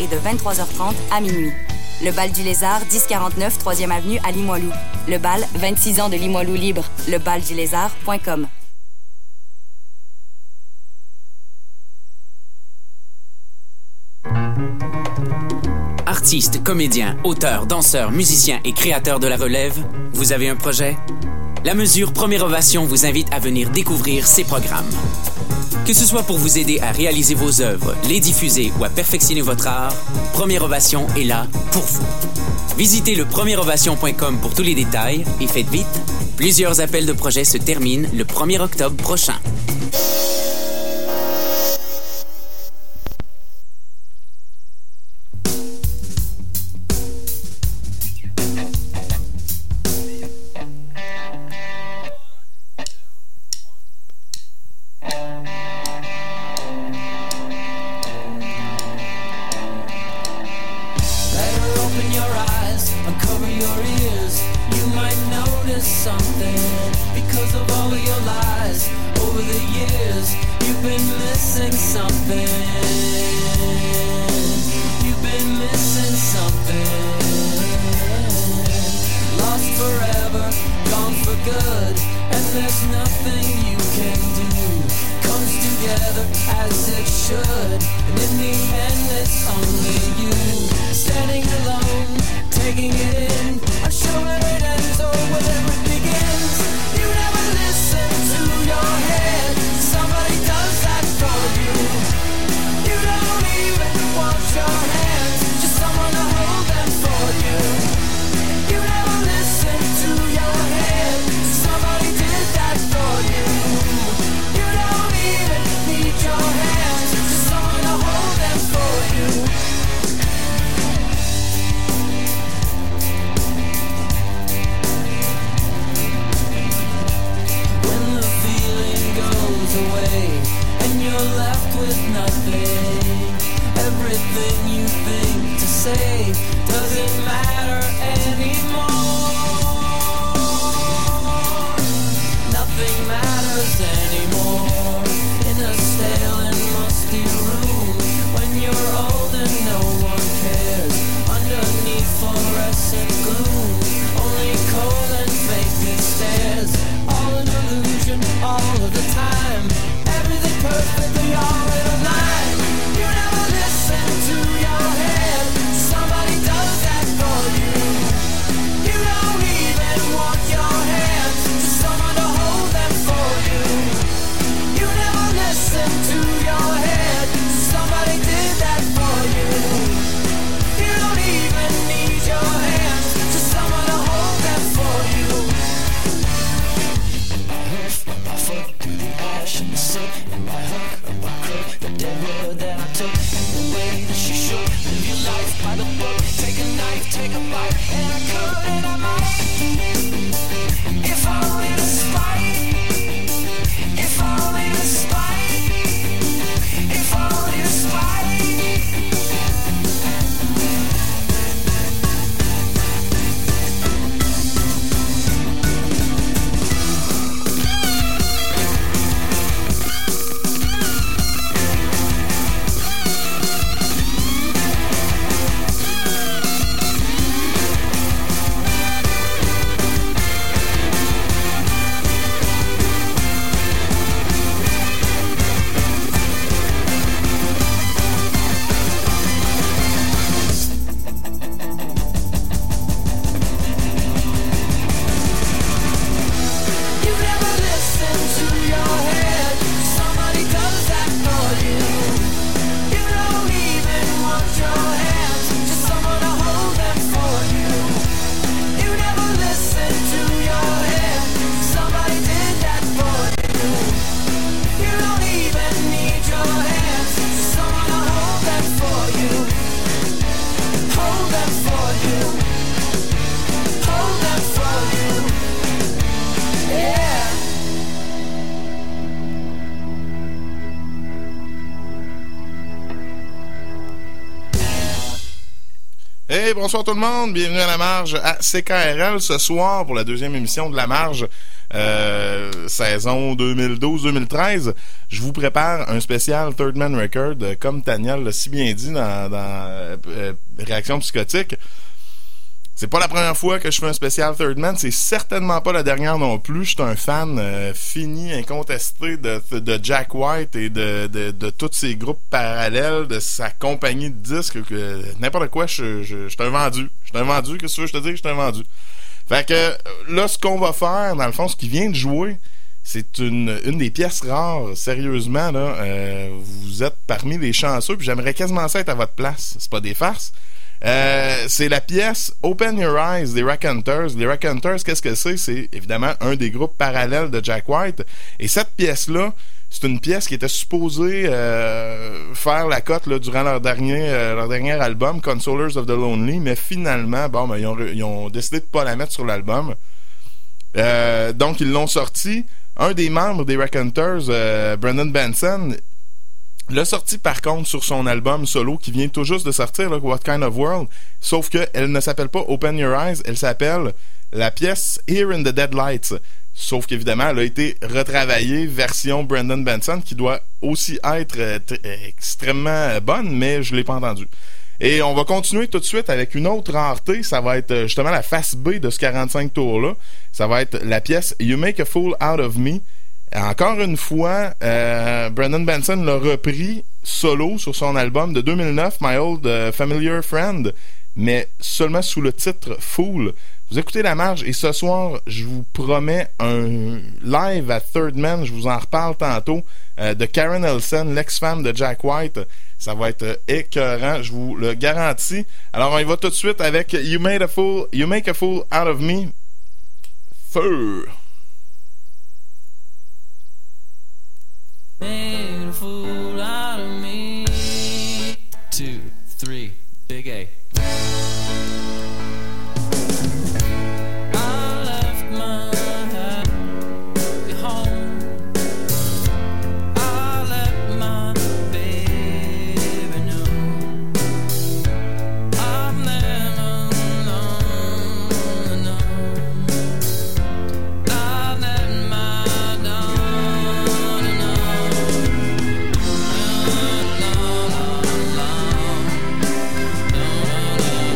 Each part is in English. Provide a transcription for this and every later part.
et de 23h30 à minuit. Le Bal du Lézard, 1049 3e Avenue à Limoilou. Le Bal, 26 ans de Limoilou libre. Lebaldulézard.com. Artistes, comédiens, auteurs, danseurs, musiciens et créateurs de la relève, vous avez un projet? La Mesure Première Ovation vous invite à venir découvrir ses programmes. Que ce soit pour vous aider à réaliser vos œuvres, les diffuser ou à perfectionner votre art, Première Ovation est là pour vous. Visitez le premièreovation.com pour tous les détails et faites vite, plusieurs appels de projets se terminent le 1er octobre prochain. Hey, bonsoir tout le monde, bienvenue à La Marge à CKRL ce soir pour la deuxième émission de La Marge. saison 2012-2013, je vous prépare un spécial Third Man Record, comme Taniel l'a si bien dit dans Réaction Psychotique. C'est pas la première fois que je fais un spécial Third Man, c'est certainement pas la dernière non plus. Je suis un fan fini, incontesté de Jack White et de tous ses groupes parallèles, de sa compagnie de disques, n'importe quoi, je suis un vendu. Je suis un vendu, qu'est-ce que tu veux que je te dise? Je suis un vendu. Fait que là, ce qu'on va faire, dans le fond, ce qui vient de jouer, c'est une des pièces rares, sérieusement, là. Vous êtes parmi les chanceux, puis j'aimerais quasiment ça être à votre place. C'est pas des farces. C'est la pièce Open Your Eyes des Raconteurs. Les Raconteurs, qu'est-ce que c'est? C'est évidemment un des groupes parallèles de Jack White. Et cette pièce-là, c'est une pièce qui était supposée faire la cote là, durant leur dernier album, Consolers of the Lonely, mais finalement, ils ont décidé de pas la mettre sur l'album. Donc, ils l'ont sorti. Un des membres des Raconteurs, Brendan Benson, l'a sorti par contre sur son album solo qui vient tout juste de sortir, là, What Kind of World, sauf qu'elle ne s'appelle pas Open Your Eyes, elle s'appelle la pièce Here in the Dead Lights. Sauf qu'évidemment, elle a été retravaillée version Brendan Benson qui doit aussi être extrêmement bonne, mais je l'ai pas entendue. Et on va continuer tout de suite avec une autre rareté, ça va être justement la face B de ce 45 tours-là. Ça va être la pièce You Make a Fool Out of Me. Encore une fois, Brendan Benson l'a repris solo sur son album de 2009, My Old Familiar Friend, mais seulement sous le titre Fool. Vous écoutez la marge et ce soir, je vous promets un live à Third Man, je vous en reparle tantôt, de Karen Elson, l'ex-femme de Jack White. Ça va être écœurant, je vous le garantis. Alors on y va tout de suite avec You Make a Fool Out of Me. Feu! Made a fool out of me. 2, 3, big A. I left my happy home. I let my baby know I'm there alone. I let my dawn know.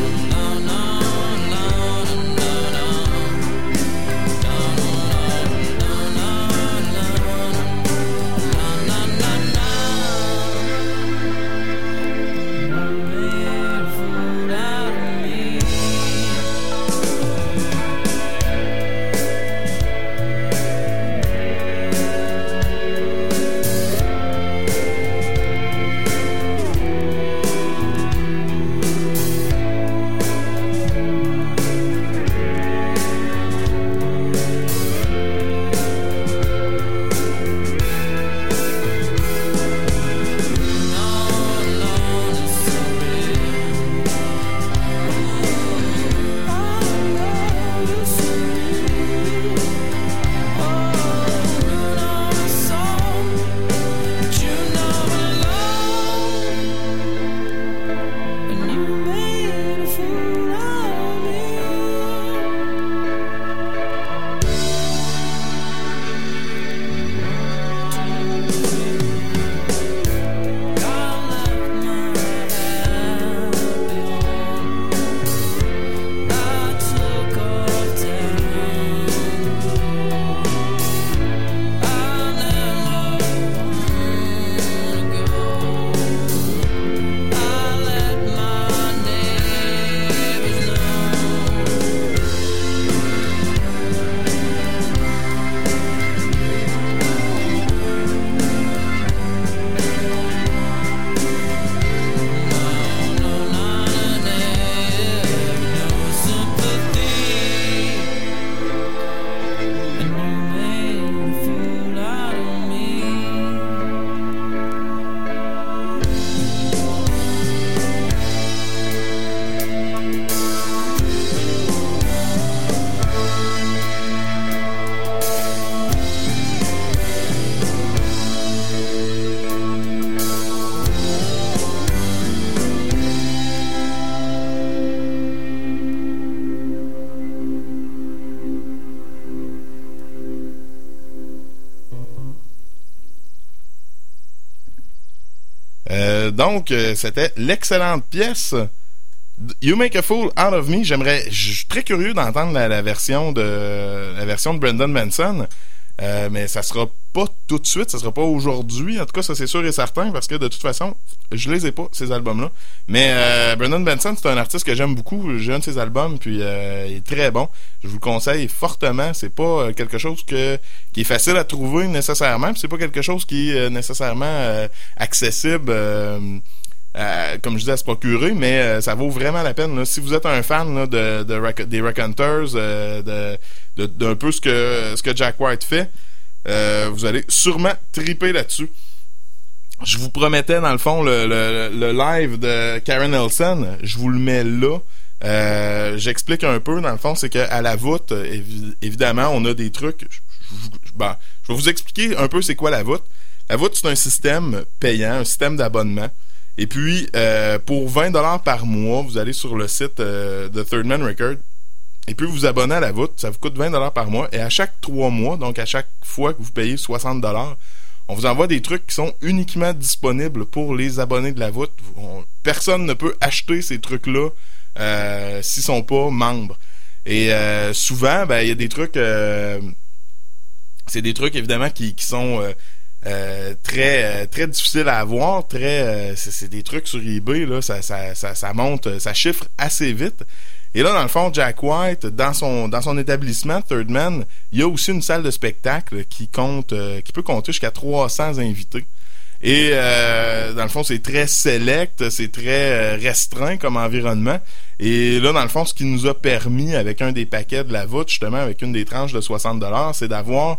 Donc, c'était l'excellente pièce You Make a Fool Out of Me. Je suis très curieux d'entendre la version de Brendan Benson, mais ça sera pas tout de suite, ça sera pas aujourd'hui. En tout cas, ça c'est sûr et certain, parce que de toute façon, je les ai pas, ces albums-là. Mais Brendan Benson, c'est un artiste que j'aime beaucoup. J'ai un de ses albums, puis il est très bon. Je vous le conseille fortement. C'est pas quelque chose qui est facile à trouver nécessairement, puis c'est pas quelque chose qui est nécessairement accessible, comme je dis, à se procurer, mais ça vaut vraiment la peine. Là. Si vous êtes un fan là, des Raconteurs, d'un peu ce que Jack White fait, vous allez sûrement triper là-dessus. Je vous promettais, dans le fond, le live de Karen Nelson, je vous le mets là. J'explique un peu, dans le fond, c'est qu'à la voûte, évidemment, on a des trucs. Je vais vous expliquer un peu c'est quoi la voûte. La voûte, c'est un système payant, un système d'abonnement. Et puis, pour 20$ par mois, vous allez sur le site de Third Man Record, et puis vous abonnez à la voûte. Ça vous coûte 20$ par mois. Et à chaque 3 mois, donc à chaque fois que vous payez 60$, on vous envoie des trucs qui sont uniquement disponibles pour les abonnés de la voûte. Personne ne peut acheter ces trucs-là s'ils sont pas membres. Et souvent, il y a des trucs... c'est des trucs, évidemment, qui sont... très très difficile à avoir, c'est des trucs sur eBay là, ça monte, ça chiffre assez vite. Et là, dans le fond, Jack White, dans son établissement Third Man, il y a aussi une salle de spectacle qui peut compter jusqu'à 300 invités. Et dans le fond, c'est très select, c'est très restreint comme environnement. Et là, dans le fond, ce qui nous a permis, avec un des paquets de la voûte, justement, avec une des tranches de 60$, c'est d'avoir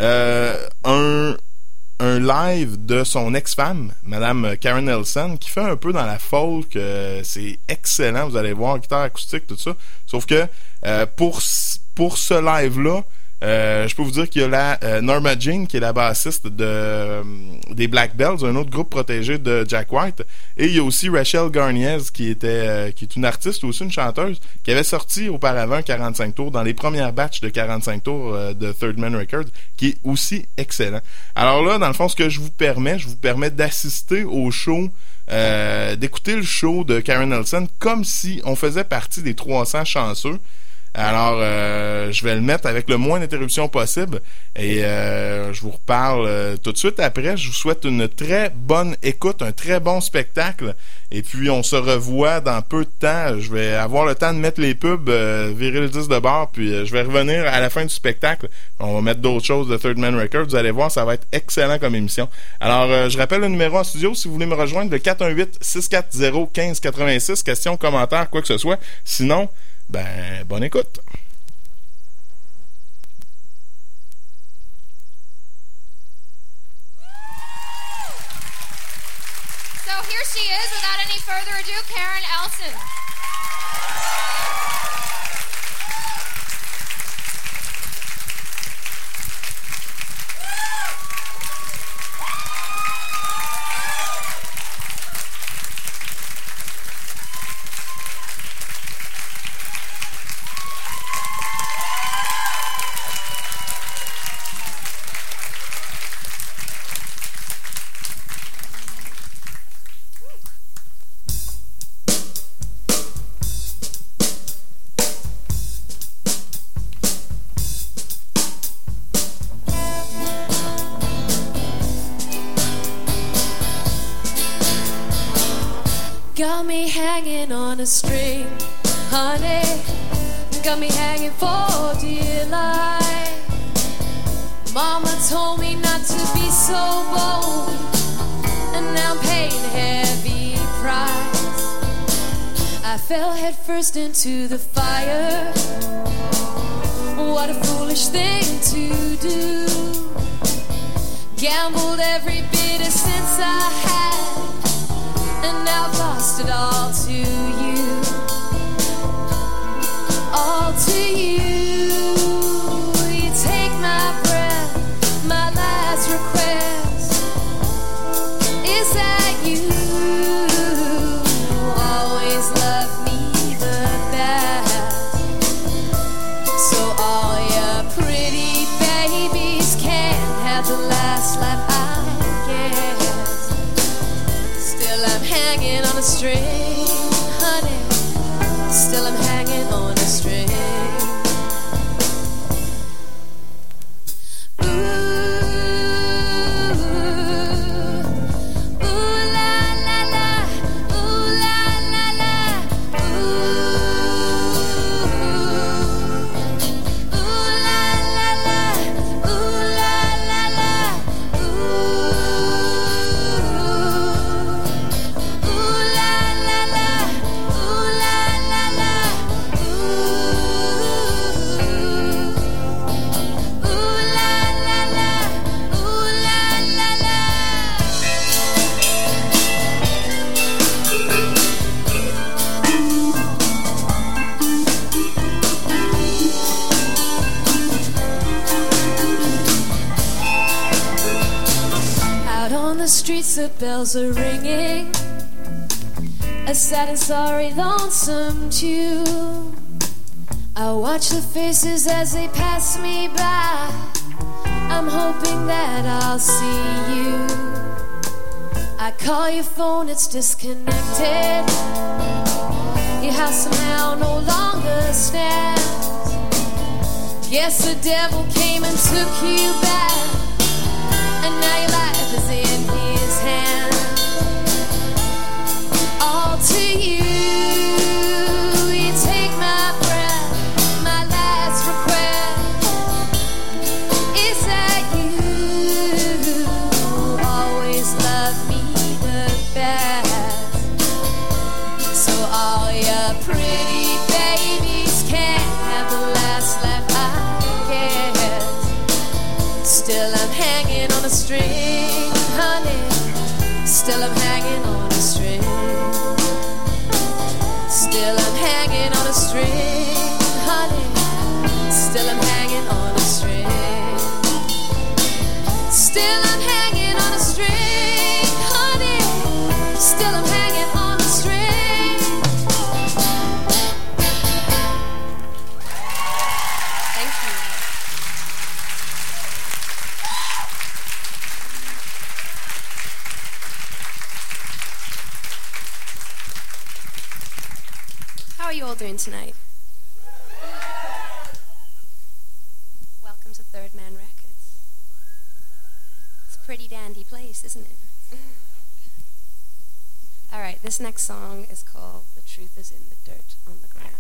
un live de son ex-femme, Madame Karen Nelson, qui fait un peu dans la folk. C'est excellent, vous allez voir, guitare acoustique, tout ça. Sauf que pour ce live-là, je peux vous dire qu'il y a Norma Jean, qui est la bassiste des Black Bells, un autre groupe protégé de Jack White. Et il y a aussi Rachel Garniez, qui est une artiste, aussi une chanteuse, qui avait sorti auparavant un 45 tours dans les premières batches de 45 tours de Third Man Records, qui est aussi excellent. Alors là, dans le fond, ce que je vous permets d'assister au show, d'écouter le show de Karen Nelson comme si on faisait partie des 300 chanceux. Alors, je vais le mettre avec le moins d'interruptions possible et je vous reparle tout de suite après. Je vous souhaite une très bonne écoute, un très bon spectacle et puis on se revoit dans peu de temps. Je vais avoir le temps de mettre les pubs, virer le disque de bord, puis je vais revenir à la fin du spectacle. On va mettre d'autres choses de Third Man Records. Vous allez voir, ça va être excellent comme émission. Alors, je rappelle le numéro en studio si vous voulez me rejoindre, le 418-640-1586. Questions, commentaires, quoi que ce soit. Sinon, bonne écoute. So here she is, without any further ado, Karen Elson. Got me hanging on a string, honey. Got me hanging for dear life. Mama told me not to be so bold, and now I'm paying a heavy price. I fell headfirst into the fire. What a foolish thing to do. Gambled every bit of sense I had, and now I've lost it all to you. All to you. You take my breath, my last request is that you always love me the best. So all your pretty babies can have the last laugh, I guess. Still I'm string, honey. Still I'm hanging on a string. The bells are ringing, a sad and sorry lonesome tune. I watch the faces as they pass me by. I'm hoping that I'll see you. I call your phone, it's disconnected. Your house somehow no longer stands. Guess the devil came and took you back, and now your life is in his hand. All to you, you take my breath. My last request is that you always love me the best. So all your pretty babies can have the last laugh, I guess. Still I'm hanging on a string, honey. Still I'm hanging on a string. Still I'm hanging on a string, honey. Still I'm hanging on a string. Still I'm hanging on a string, honey. Still I'm hanging on a string. Thank you. How are you all doing tonight? Welcome to Third Man Records. It's a pretty dandy place, isn't it? All right, this next song is called The Truth Is in the Dirt on the Ground.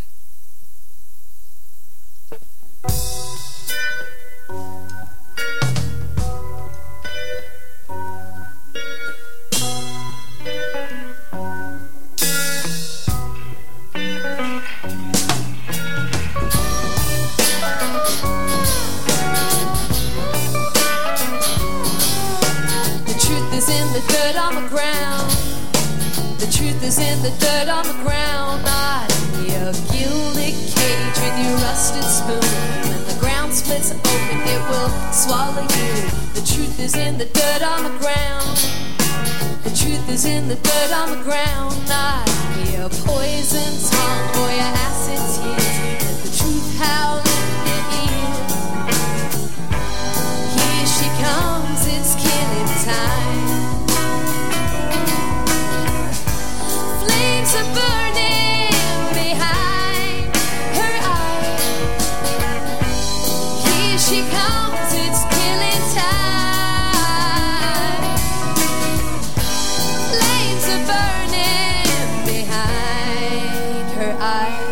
The dirt on the ground. The truth is in the dirt on the ground. Not in your gilded cage with your rusted spoon. When the ground splits open, it will swallow you. The truth is in the dirt on the ground. The truth is in the dirt on the ground. Not in your poison tongue or your acid tears. Let the truth howl in your ear. Here she comes, it's killing time. Flames are burning behind her eyes. Here she comes, it's killing time. Flames are burning behind her eyes.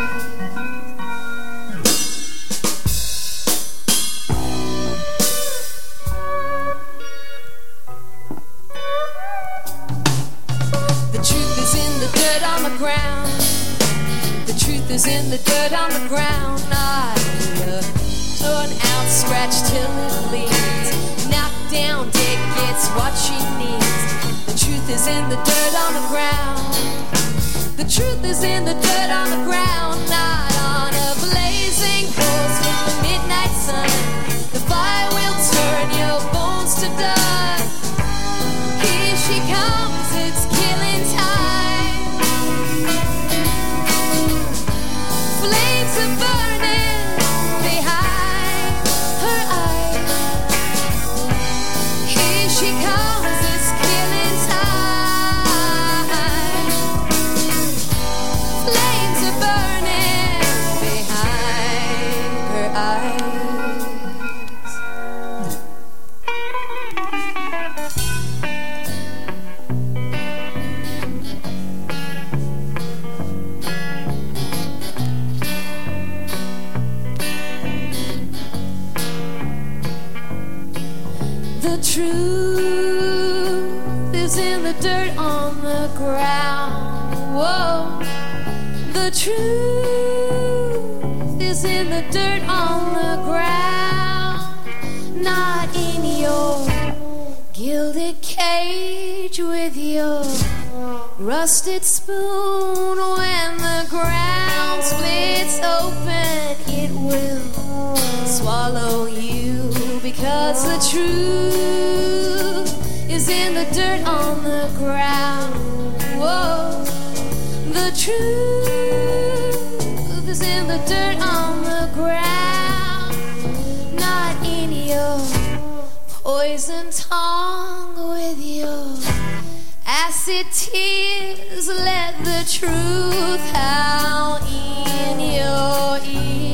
The truth is in the dirt on the ground. The truth is in the dirt on the ground. Not torn out, scratched till it bleeds. Knocked down, dead gets what she needs. The truth is in the dirt on the ground. The truth is in the dirt on the ground. Not on a blazing course with the midnight sun. The fire will turn your bones to dust. Here she comes, it's killing time. Flames are burning behind her eyes. Here she comes, it's killing time. truth is in the dirt on the ground, not in your gilded cage with your rusted spoon. When the ground splits open, it will swallow you, because the truth is in the dirt on the ground. Whoa. The truth is in the dirt on the ground, not in your poison tongue with your acid tears. Let the truth howl in your ear.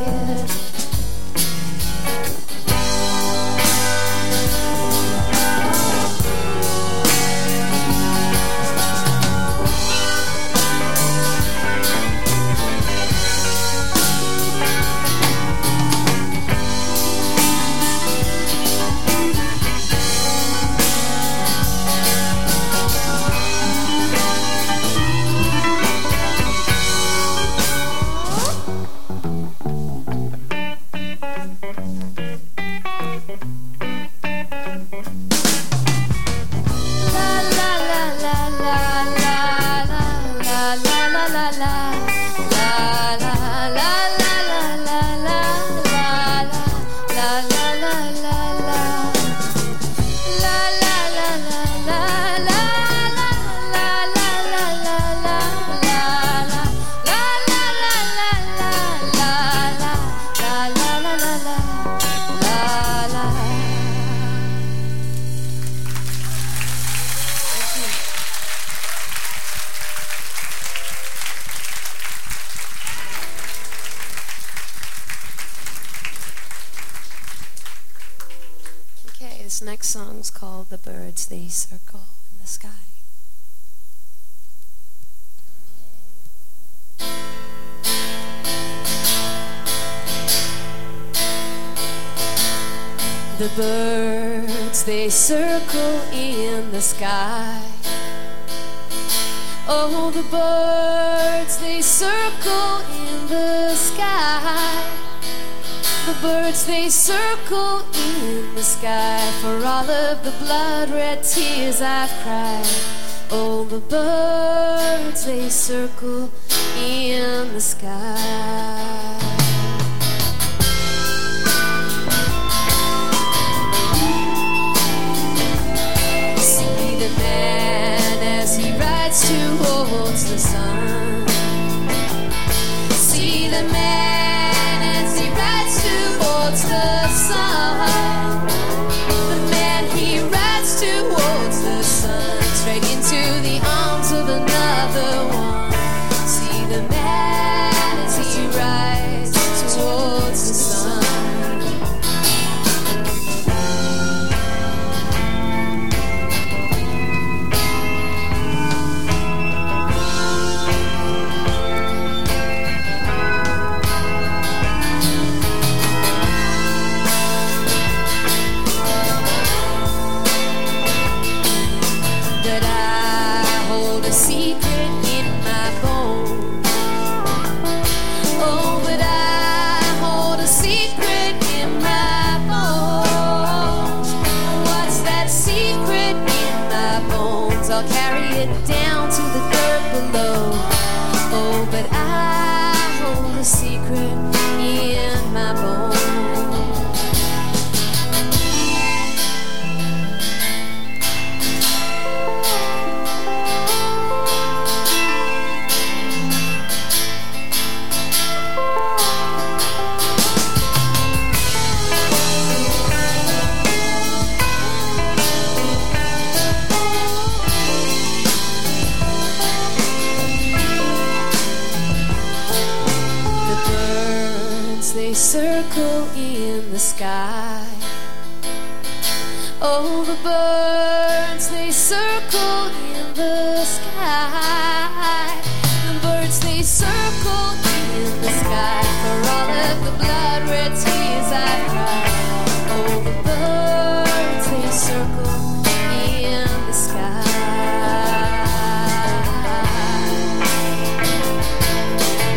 This next song's called The Birds They Circle in the Sky. The birds, they circle in the sky. Oh, the birds, they circle in the sky. The birds, they circle in the sky for all of the blood-red tears I've cried. Oh, the birds, they circle in the sky. See the man as he rides towards the sun. See the man as he rides towards the sun. The man, he rides towards the sun, straight into the arms of another one. See the man as he rides towards the sun. I'll carry it down to the dirt below. Oh, but I hold a secret in my bones. They circle in the sky. Oh, the birds, they circle in the sky. The birds, they circle in the sky for all of the blood-red tears I cried. Oh, the birds, they circle in the sky.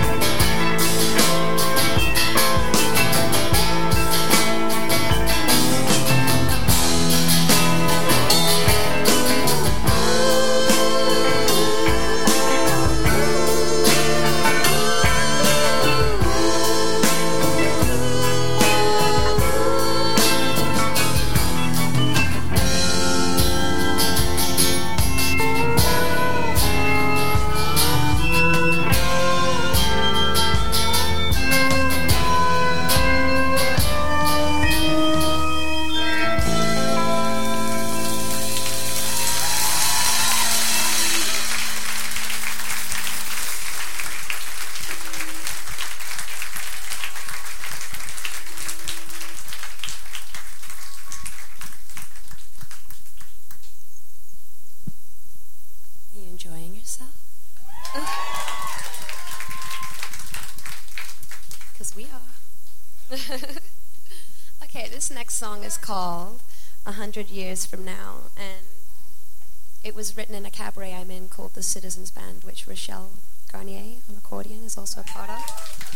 Okay, this next song is called 100 Years From Now, and it was written in a cabaret I'm in called the Citizens Band, which Rochelle Garnier on accordion is also a part of.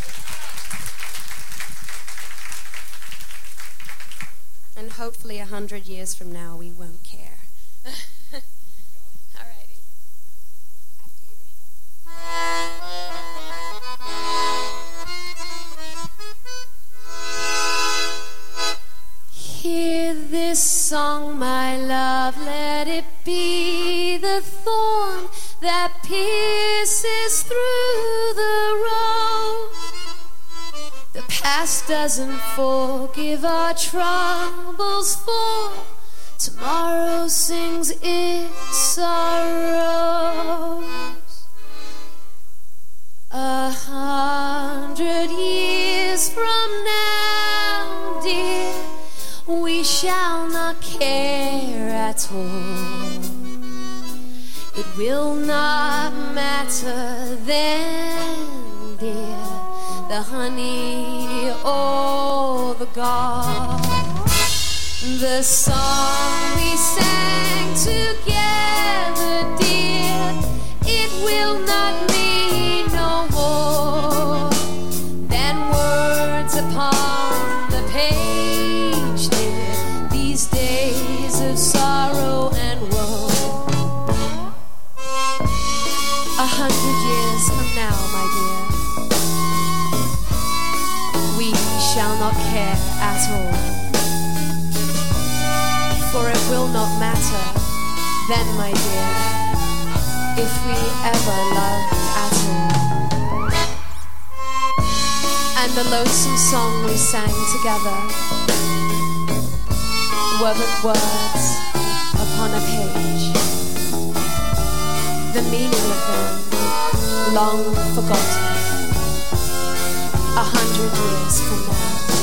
And hopefully 100 years from now we won't care. Alrighty. After you, Rochelle. Hear this song, my love, let it be the thorn that pierces through the rose. The past doesn't forgive our troubles, for tomorrow sings its sorrows. 100 years from now, dear, we shall not care at all. It will not matter then, dear, the honey or the gall. The song we sang together, dear, it will not mean no more than words upon the page, dear, these days of sorrow and woe. 100 years from now, my dear, we shall not care at all, for it will not matter then, my dear, if we ever loved at all. And the lonesome song we sang together were but words upon a page, the meaning of them long forgotten. 100 years from now.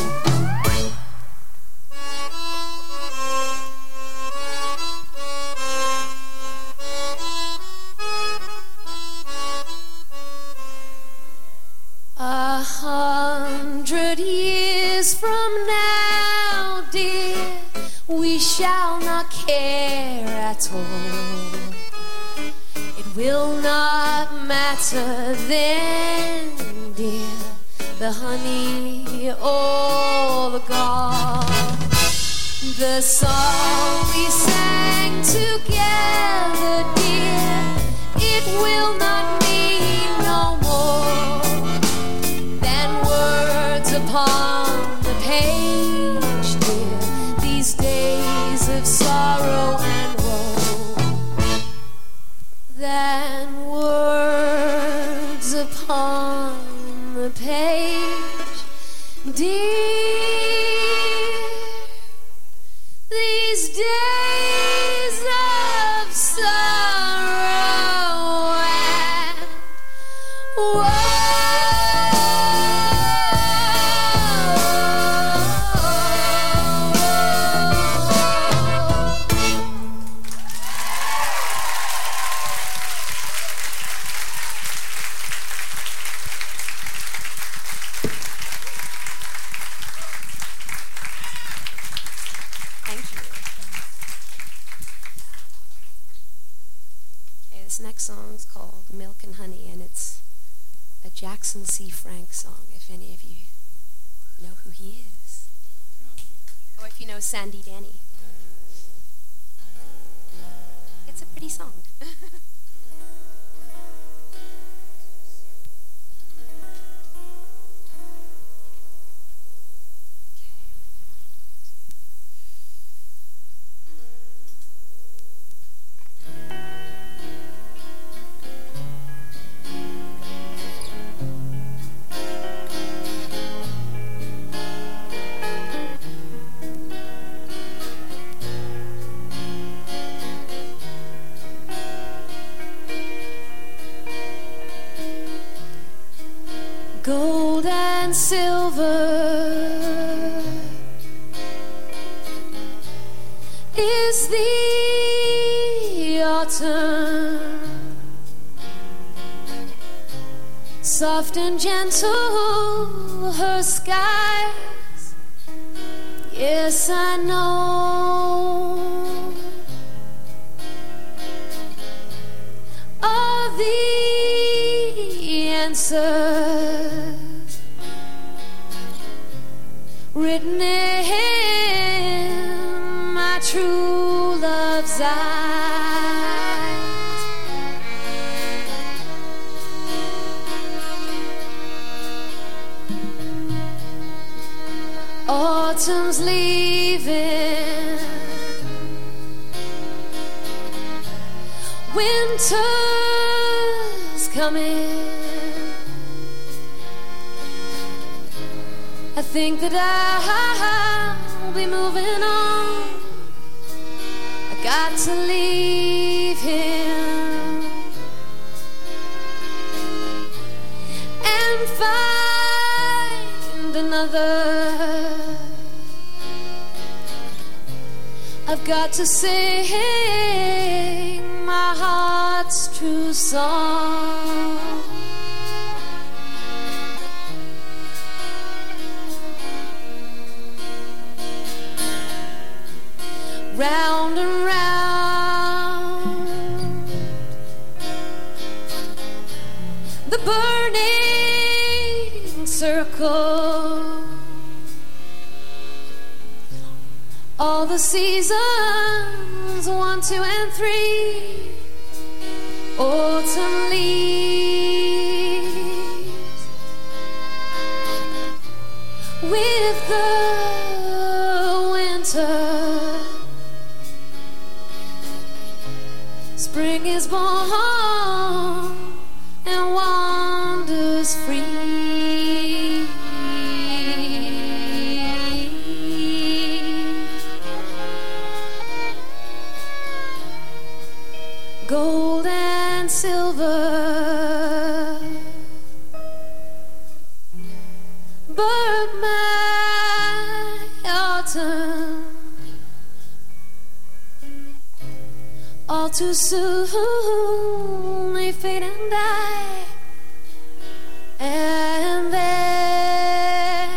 100 years from now, dear, we shall not care at all. It will not matter then, dear, the honey or the gall. The song we sang together, dear, it will not mean no more than words upon the page, dear, these days of sorrow and woe. Than words upon the page, dear, these days of sorrow and woe. This next song's called Milk and Honey, and it's a Jackson C. Frank song, if any of you know who he is. Or if you know Sandy Denny. It's a pretty song. Gold and silver is the autumn, soft and gentle her sky, Yes, I know all the answers written in my true love's eyes. Autumn's leaving, winter's coming. I think that I'll be moving on. I got to leave him and find another. I've got to sing my heart's true song. Round and round the burning circle, all the seasons, 1, 2, and 3, autumn leaves with the winter. Spring is born and wanders free. Gold and silver, but my autumn all too soon they fade and die, and then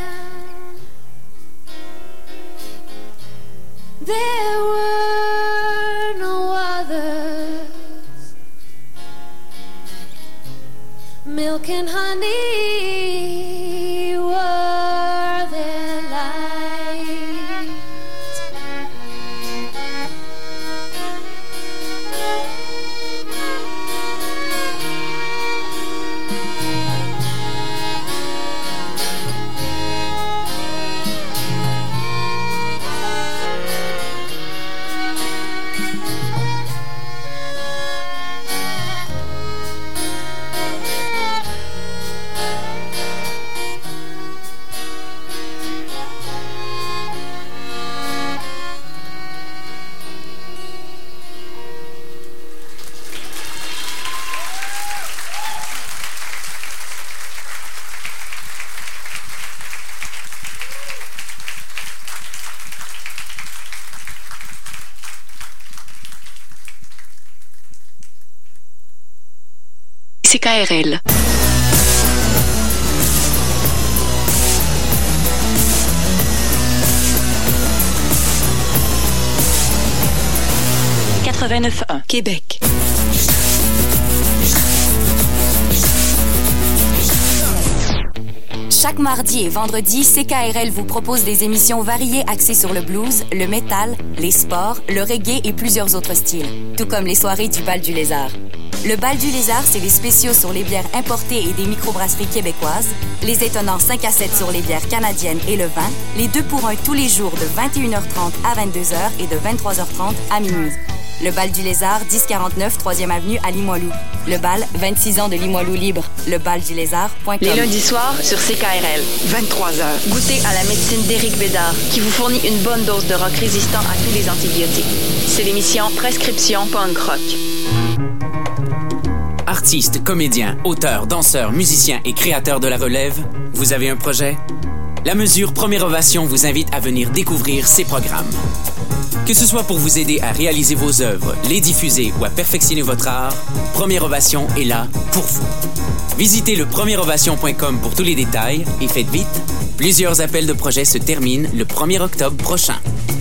there were no others. Milk and honey were their light. CKRL. Québec. Chaque mardi et vendredi, CKRL vous propose des émissions variées axées sur le blues, le métal, les sports, le reggae et plusieurs autres styles, tout comme les soirées du Bal du Lézard. Le Bal du Lézard, c'est les spéciaux sur les bières importées et des microbrasseries québécoises, les étonnants 5 à 7 sur les bières canadiennes et le vin, les 2 pour 1 tous les jours de 21h30 à 22h et de 23h30 à minuit. Le Bal du Lézard, 1049 3e Avenue à Limoilou. Le Bal, 26 ans de Limoilou libre. Lebaldulézard.com. Les lundis soirs sur CKRL, 23h. Goûtez à la médecine d'Éric Bédard, qui vous fournit une bonne dose de rock résistant à tous les antibiotiques. C'est l'émission Prescription Punk Rock. Artistes, comédiens, auteurs, danseurs, musiciens et créateurs de la relève, vous avez un projet? La Mesure Première Ovation vous invite à venir découvrir ses programmes. Que ce soit pour vous aider à réaliser vos œuvres, les diffuser ou à perfectionner votre art, Première Ovation est là pour vous. Visitez le premièreovation.com pour tous les détails et faites vite, Plusieurs appels de projets se terminent le 1er octobre prochain.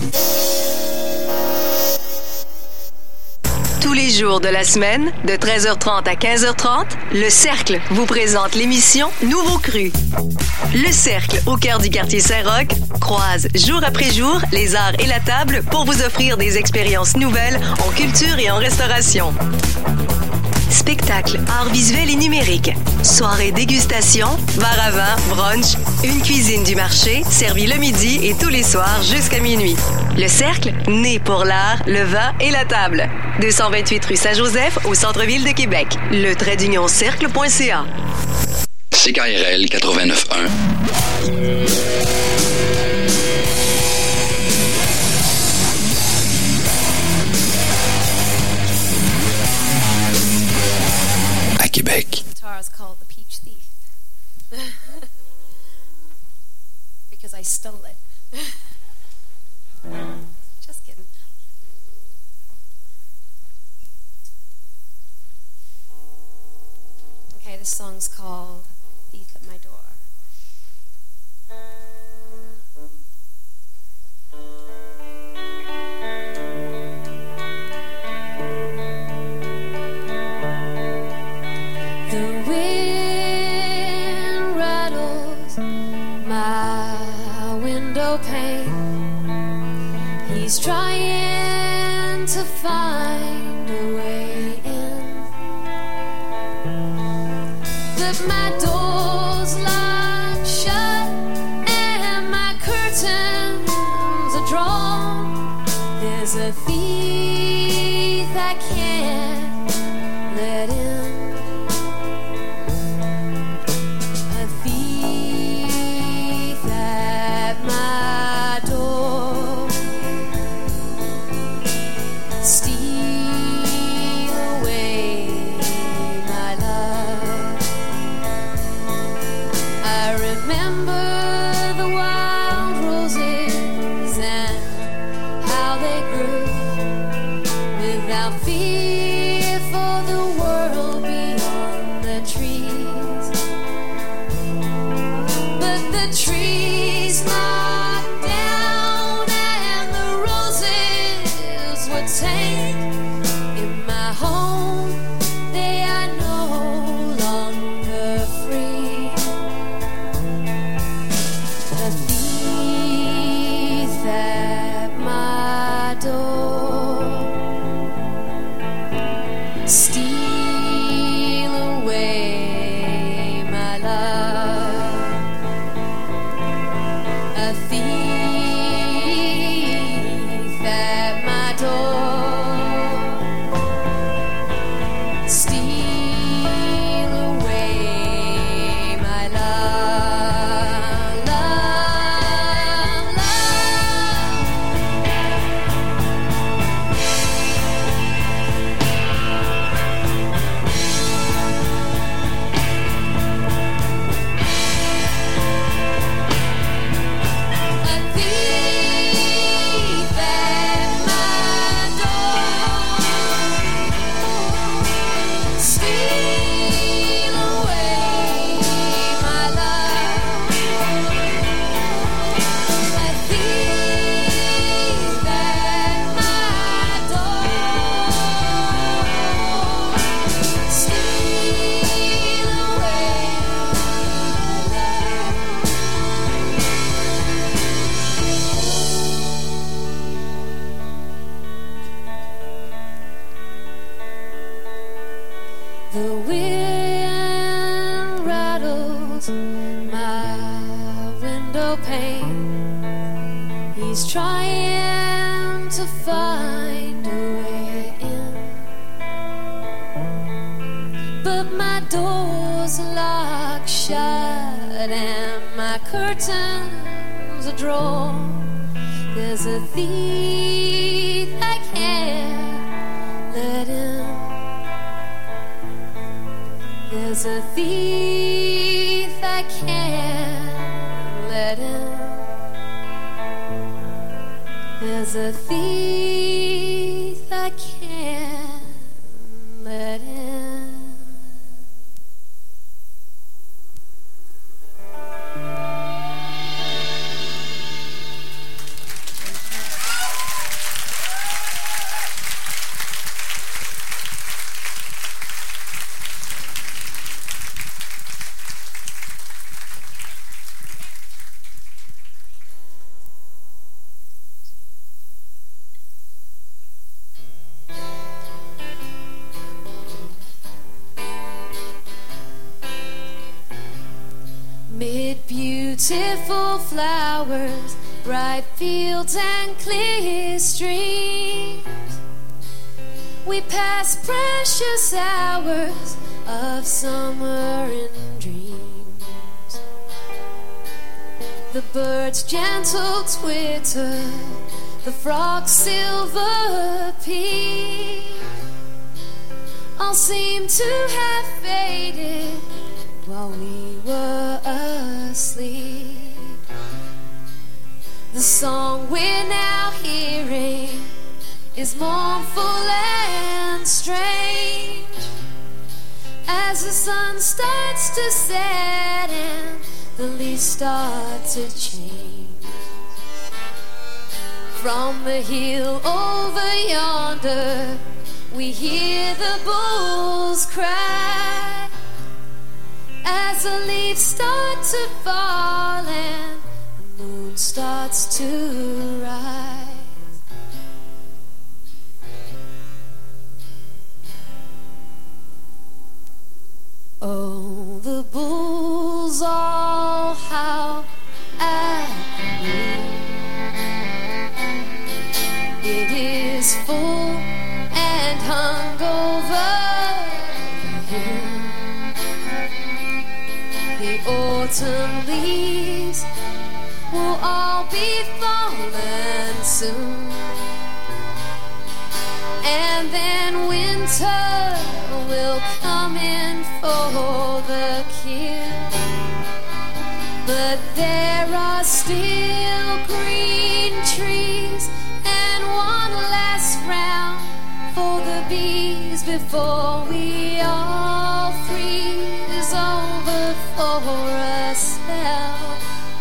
Tous les jours de la semaine, de 13h30 à 15h30, Le Cercle vous présente l'émission Nouveau Cru. Le Cercle, au cœur du quartier Saint-Roch, croise jour après jour les arts et la table pour vous offrir des expériences nouvelles en culture et en restauration. Spectacles, arts visuels et numériques, soirées dégustation, bar à vin, brunch, une cuisine du marché, servie le midi et tous les soirs jusqu'à minuit. Le Cercle, né pour l'art, le vin et la table. 228 rue Saint-Joseph, au centre-ville de Québec. Le-cercle.ca. CKRL 89.1. Québec. The guitar is called The Peach Thief. Because I stole it. Just kidding. Okay, this song's called Thief at My Door. He's trying to find a way in, but my door's locked shut and my curtains are drawn. There's a thief I can't let in, a thief at my door. Steal away my love. I remember the wild roses and how they grew without fear for the world beyond the trees. But the trees knocked down and the roses were tame. In my home, they are no longer free. A thief at my door. Steal away my love. A thief at my door. Steal away my love, love, love. A thief at my door. Steal away my love. A thief at my door. Steal away my The wind rattles my window pane. He's trying to find a way in, but my door's locked shut and my curtains are drawn. There's a thief I can't let in. There's a thief I can't let in. There's a thief I can't let in. Mid beautiful flowers, bright fields and clear streams, we pass precious hours of summer in dreams. The bird's gentle twitter, the frog's silver peep, all seem to have faded while we were asleep. The song we're now hearing is mournful and strange, as the sun starts to set and the leaves start to change. From the hill over yonder, we hear the bulls cry, as the leaves start to fall and the moon starts to rise. Oh, the bulls all howl at me. It is full and hung over the hill. The autumn leaves will all be fallen soon, and then winter will come in for the kill. But there are still green trees and one last round for the bees before we all freeze over for a spell.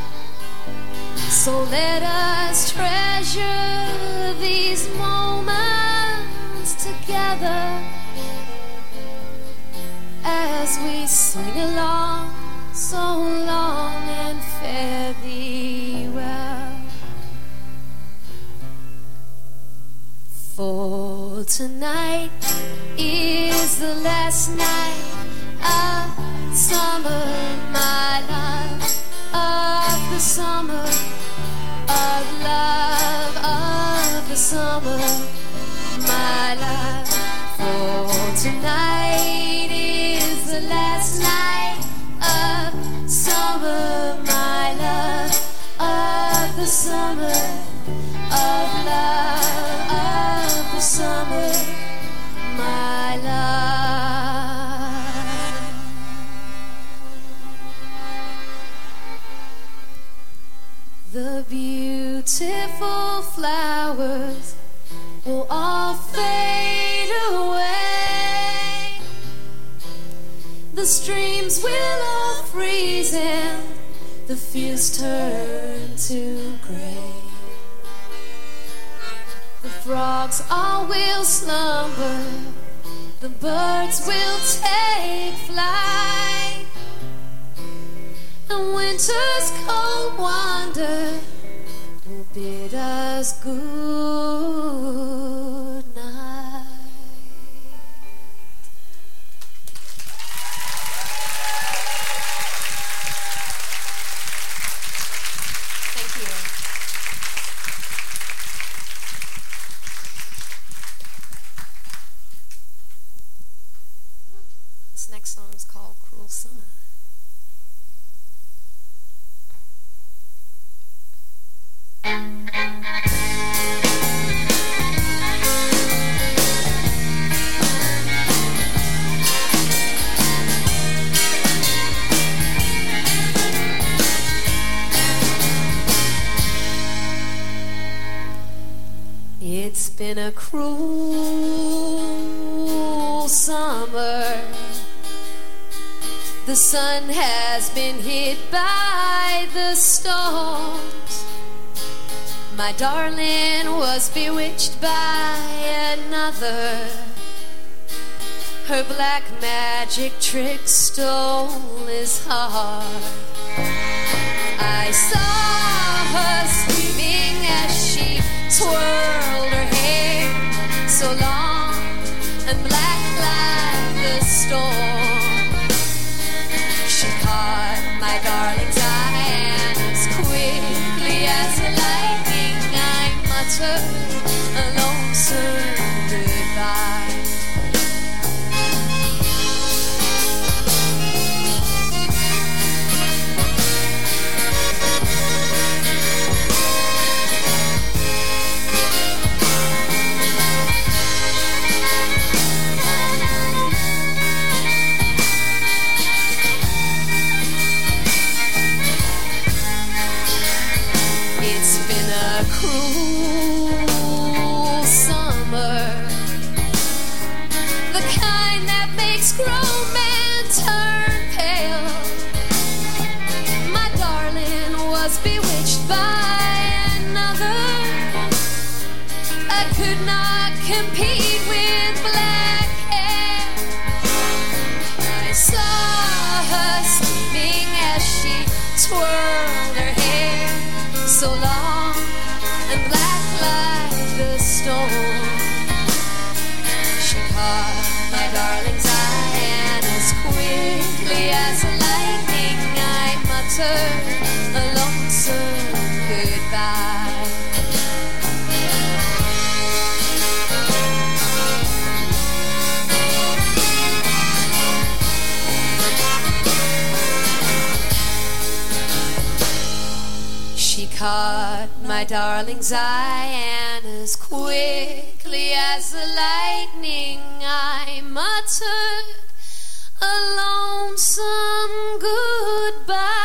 So let us treasure these moments together as we sing along, so long and fare thee well. For tonight is the last night of summer, my love, of the summer, of love, of the summer, my love. For tonight is the last night of summer, my love, of the summer, of love, of the summer, my love. The beautiful flowers will all fade away. The streams will all freeze and the fields turn to gray. The frogs all will slumber, the birds will take flight, and winter's cold wonder will bid us good night. Thank you. This next song is called Cruel Summer. It's been a cruel summer. The sun has been hit by the storms. My darling was bewitched by another. Her black magic trick stole his heart. I saw her screaming as she twirled her hair, so long and black like the storm. She caught my darling's muttered a lonesome goodbye. It's been a cruel summer, the kind that makes grown men turn pale. My darling was bewitched by another. I could not compete with black hair. I saw her scheming as she twirled her hair, so long and black like the stone. She caught my darling's eye, and as quickly as lightning I muttered a lonesome goodbye. She caught my darling's eye, and as quickly as the lightning I muttered a lonesome goodbye.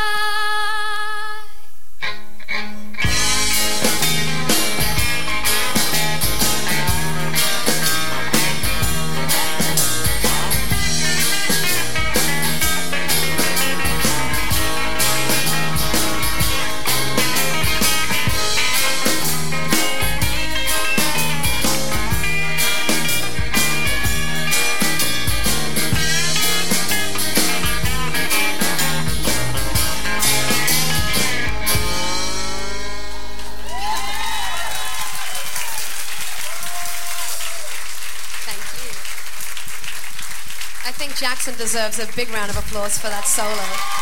I think Jackson deserves a big round of applause for that solo.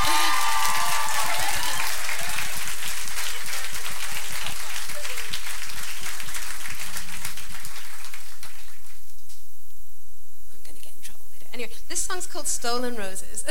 I'm going to get in trouble later. Anyway, this song's called Stolen Roses.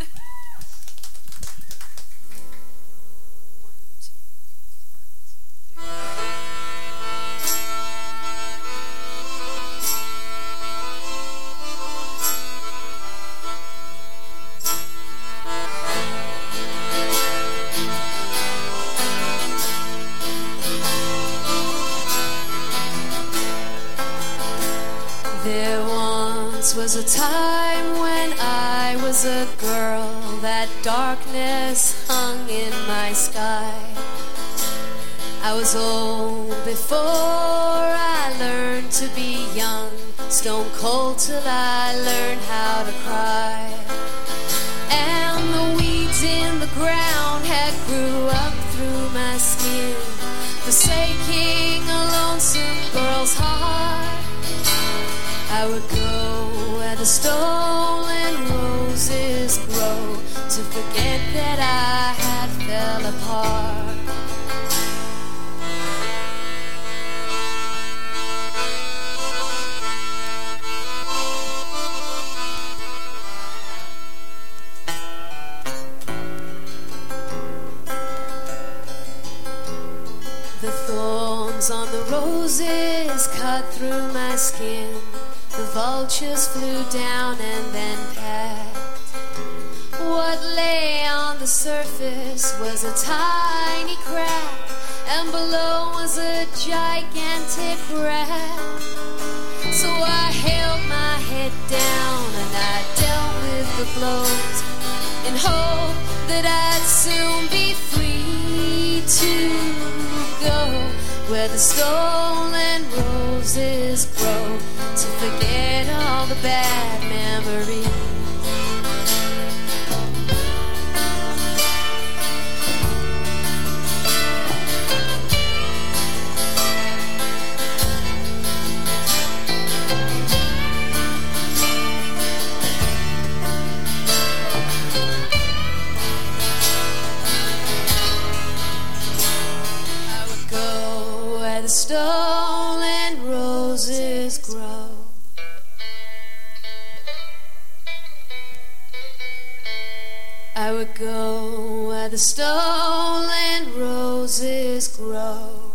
There once was a time when I was a girl, that darkness hung in my sky. I was old before I learned to be young, stone cold till I learned how to cry. And the weeds in the ground had grew up through my skin, forsaking a lonesome girl's heart. I would go where the stolen roses grow, to forget that I had fell apart. The thorns on the roses cut through my skin. The vultures flew down and then packed. What lay on the surface was a tiny crack, and below was a gigantic rat. So I held my head down and I dealt with the blows, in hope that I'd soon be free to go where the stolen roses grow, to forget all the bad memories. I would go where the stolen would go where the stolen roses grow.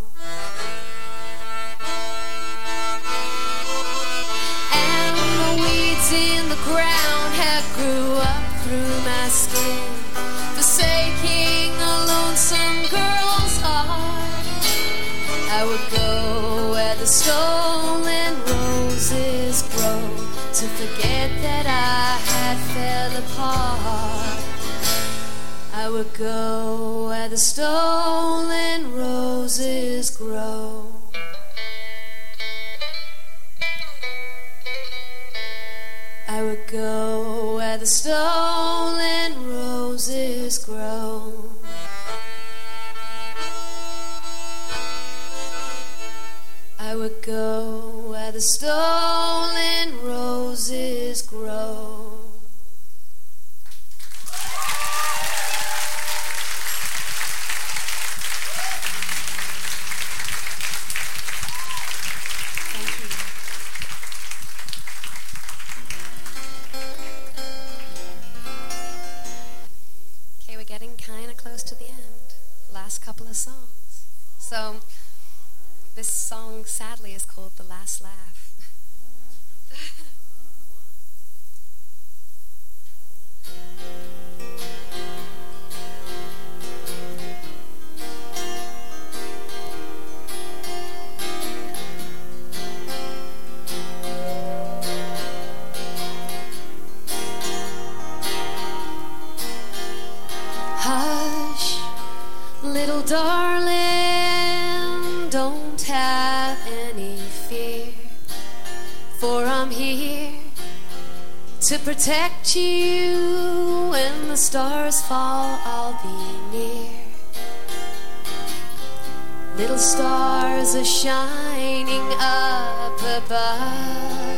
And the weeds in the ground had grew up through my skin, forsaking a lonesome girl's heart. I would go where the stolen roses grow, to forget that I had fell apart. I would go where the stolen roses grow. I would go where the stolen roses grow. I would go where the stolen roses grow. Close to the end. Last couple of songs. So this song sadly is called The Last Laugh. Little darling, don't have any fear, for I'm here to protect you. When the stars fall, I'll be near. Little stars are shining up above,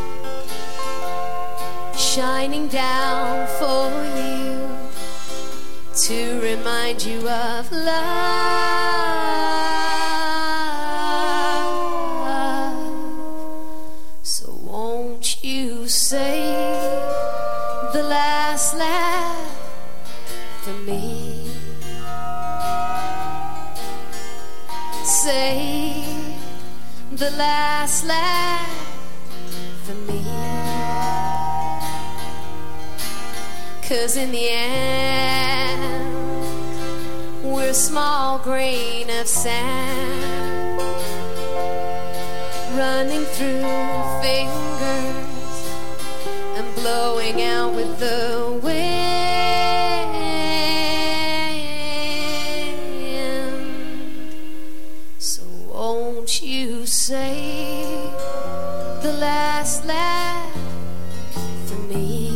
shining down for you, to remind you of love. So won't you say the last laugh for me? Say the last laugh for me. 'Cause in the end, we're a small grain of sand, running through fingers and blowing out with the wind. So won't you say the last laugh for me?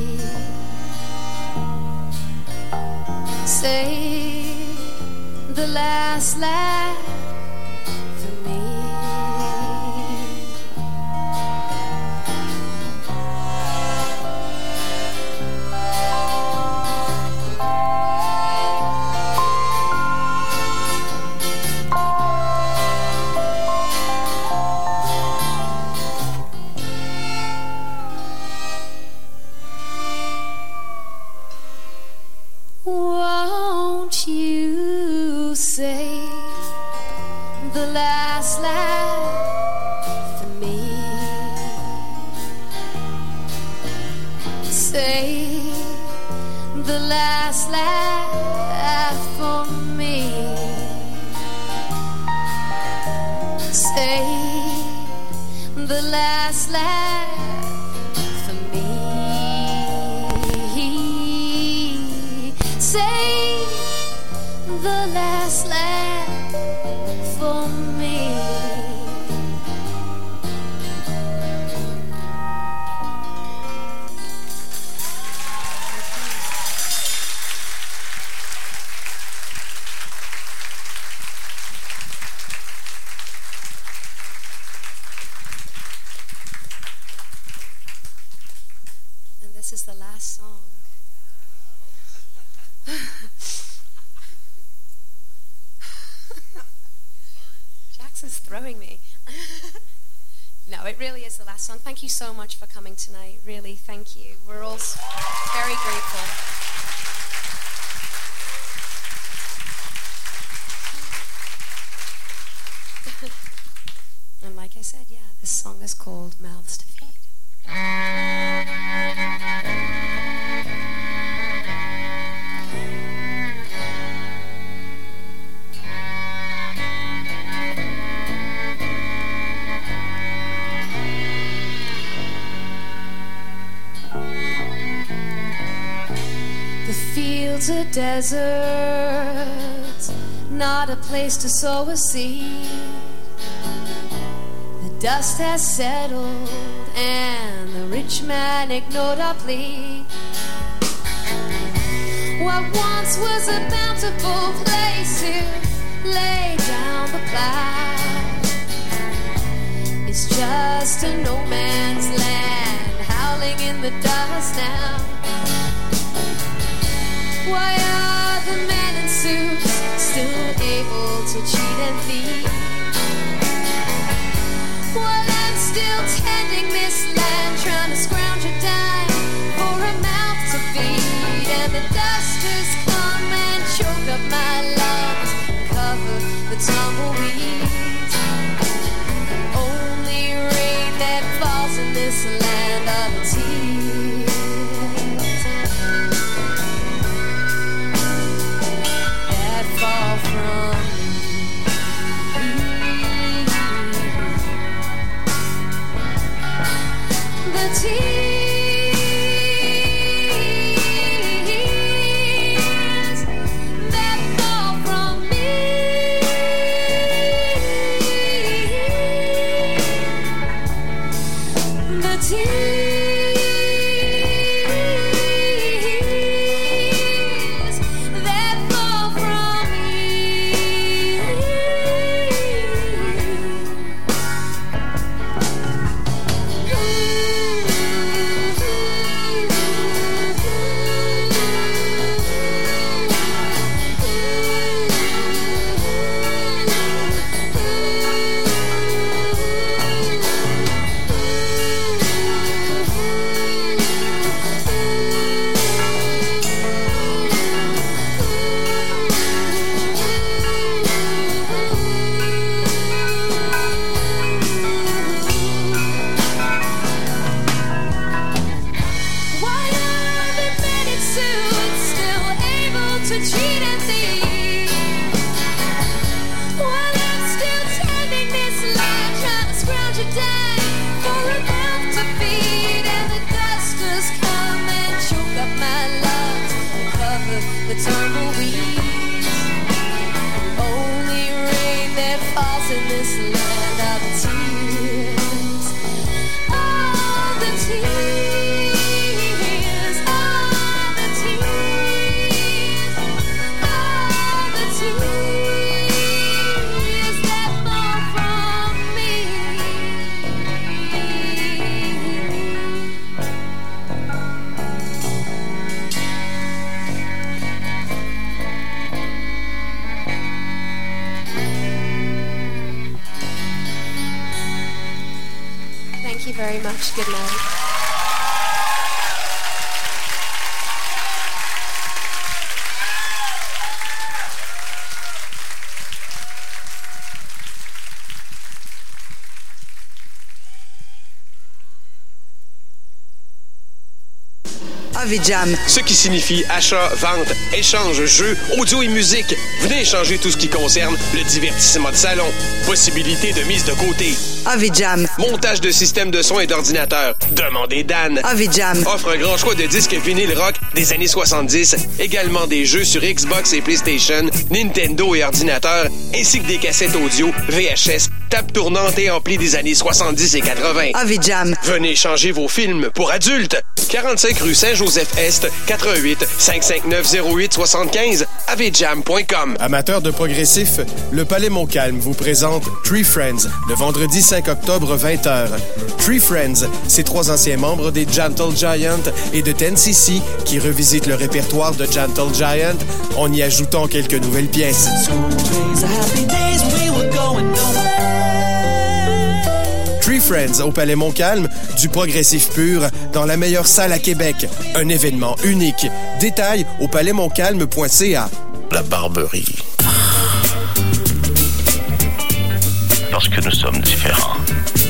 Say the last laugh for me. Won't you say the last laugh for me? Say the last laugh for me. Say the last laugh for me. Say the last laugh for me. And this is the last song. Jackson's throwing me. No, it really is the last song. Thank you so much for coming tonight. Really, thank you. We're all very grateful. said, yeah, this song is called Mouths to Feed. The fields are deserts, not a place to sow a seed. The dust has settled and the rich man ignored our plea. What once was a bountiful place to lay down the plow is just a no man's land howling in the dust now. Why are the men in suits still able to cheat and thieve? While I'm still tending this land, trying to scrounge a dime for a mouth to feed, and the dusters come and choke up my lungs, cover the tumbleweeds. The only rain that falls in this land are the tears that fall from the tears that fall from me. The tears that fall from Why are the men in suits still able to cheat and thieve? While I'm still tending this land, trying to scrounge a dime for a mouth to feed, and the dusters come and choke up my lungs and cover the tumbleweeds. Only rain that falls in this land are the tears. Oh, the tears. Oh, the tears. Oh, the tears that fall from me. Thank you very much. Good night. AVJam. Ce qui signifie achat, vente, échange, jeux, audio et musique. Venez échanger tout ce qui concerne le divertissement de salon. Possibilité de mise de côté. AVJam. Montage de systèmes de son et d'ordinateurs. Demandez Dan. AVJam. Offre un grand choix de disques vinyle rock des années 70. Également des jeux sur Xbox et PlayStation, Nintendo et ordinateurs, ainsi que des cassettes audio, VHS, tables tournantes et amplis des années 70 et 80. AVJam. Venez échanger vos films pour adultes. 45 rue Saint-Joseph-Est, 88 559 08 75, avjam.com. Amateurs de progressif, le Palais Montcalm vous présente Tree Friends, le vendredi 5 octobre 20h. Tree Friends, c'est 3 anciens membres des Gentle Giant et de 10cc qui revisitent le répertoire de Gentle Giant en y ajoutant quelques nouvelles pièces. Tree Friends au Palais Montcalm, du progressif pur dans la meilleure salle à Québec. Un événement unique. Détails au palaismontcalm.ca. La Barberie. Parce que nous sommes différents.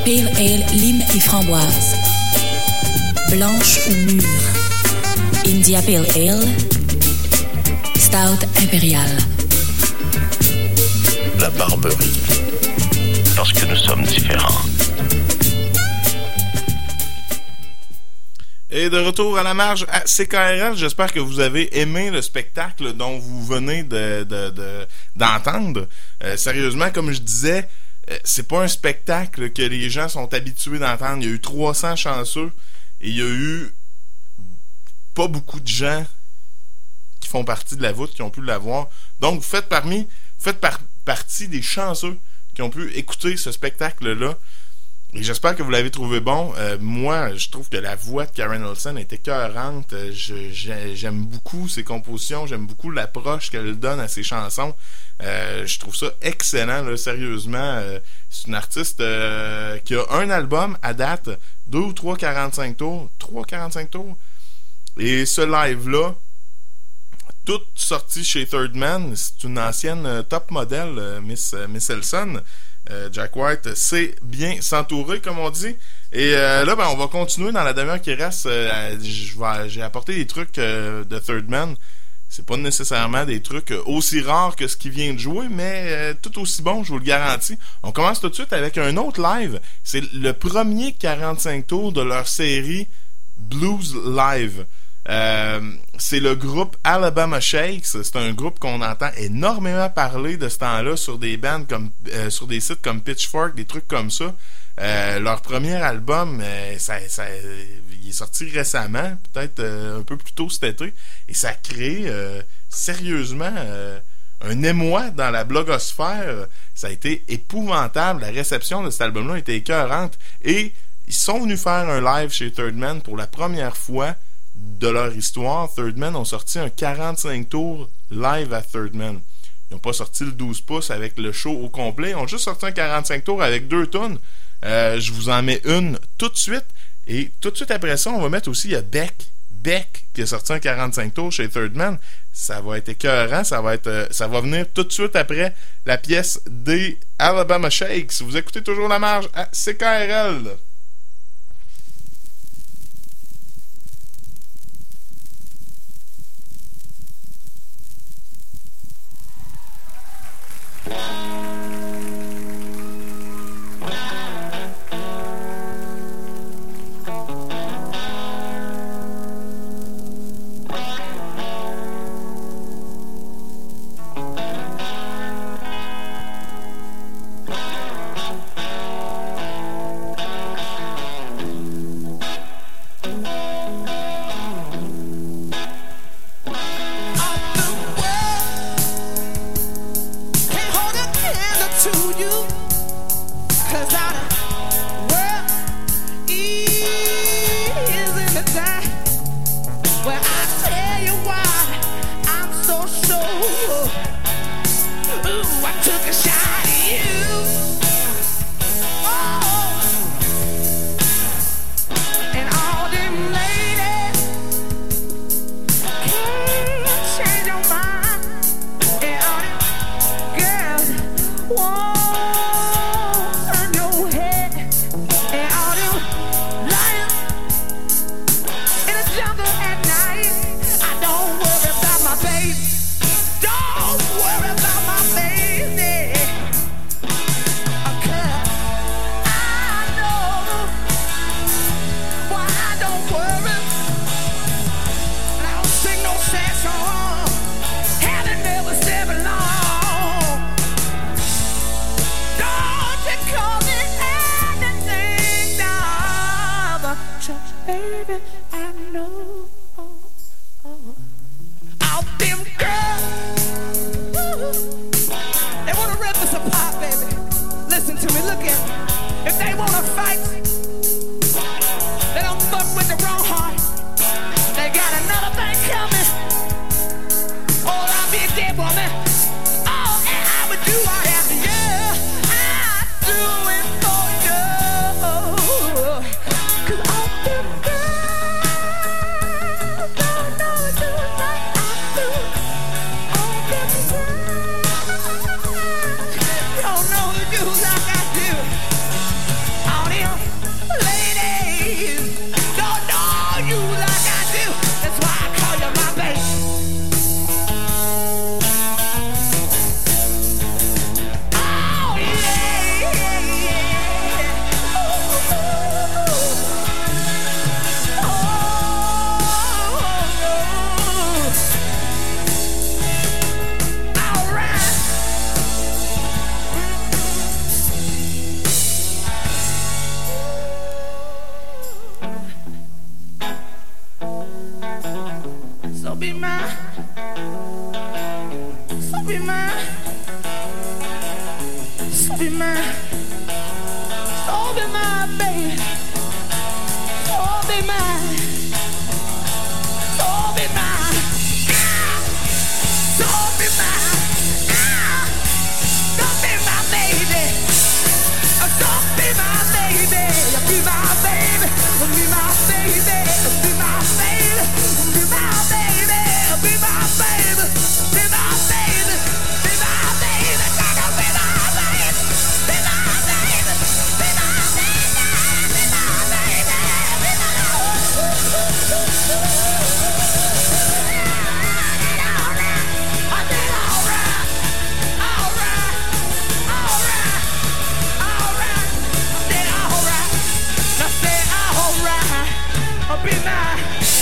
Pale Ale lime et framboise. Blanche ou mûre. India Pale Ale. Stout impérial. La Barberie. Parce que nous sommes différents. Et de retour à la marge à CKRL, j'espère que vous avez aimé le spectacle dont vous venez d'entendre. Sérieusement, comme je disais, c'est pas un spectacle que les gens sont habitués d'entendre. Il y a eu 300 chanceux et il y a eu pas beaucoup de gens qui font partie de la voûte qui ont pu l'avoir. Donc, vous faites partie des chanceux qui ont pu écouter ce spectacle-là. Et j'espère que vous l'avez trouvé bon. Moi, je trouve que la voix de Karen Olsen est écœurante. J'aime beaucoup ses compositions. J'aime beaucoup l'approche qu'elle donne à ses chansons. Je trouve ça excellent, là, sérieusement. C'est une artiste qui a un album à date, 2 ou 3 45 tours. 3 45 tours. Et ce live-là, toute sortie chez Third Man, c'est une ancienne top modèle, Miss Elson. Jack White sait bien s'entourer, comme on dit. Et là, on va continuer dans la demi-heure qui reste. J'ai apporté des trucs de Third Man. C'est pas nécessairement des trucs aussi rares que ce qui vient de jouer, mais tout aussi bon, je vous le garantis. On commence tout de suite avec un autre live. C'est le premier 45 tours de leur série Blues Live. C'est le groupe Alabama Shakes. C'est un groupe qu'on entend énormément parler de ce temps-là sur des bands comme sur des sites comme Pitchfork, des trucs comme ça. Leur premier album, il est sorti récemment, peut-être un peu plus tôt cet été, et ça a créé sérieusement un émoi dans la blogosphère. Ça a été épouvantable. La réception de cet album-là a été écœurante, et ils sont venus faire un live chez Third Man pour la première fois de leur histoire. Third Man ont sorti un 45 tours live à Third Man. Ils n'ont pas sorti le 12 pouces avec le show au complet. Ils ont juste sorti un 45 tours avec 2 tunes. Je vous en mets une tout de suite. Et tout de suite après ça, on va mettre aussi, il y a Beck qui a sorti un 45 tours chez Third Man. Ça va être écœurant. Ça va venir tout de suite après la pièce des Alabama Shakes. Vous écoutez toujours La Marge à CKRL. be mine. So be mine. So be mine. Don't be my baby. Don't be my baby. Be my baby. Be my baby. Be my baby. Be my baby. Be my baby. Be my baby. Be my baby. Gotta be my baby. Be my baby. Be my baby. Be my baby. Be my I'll be mine.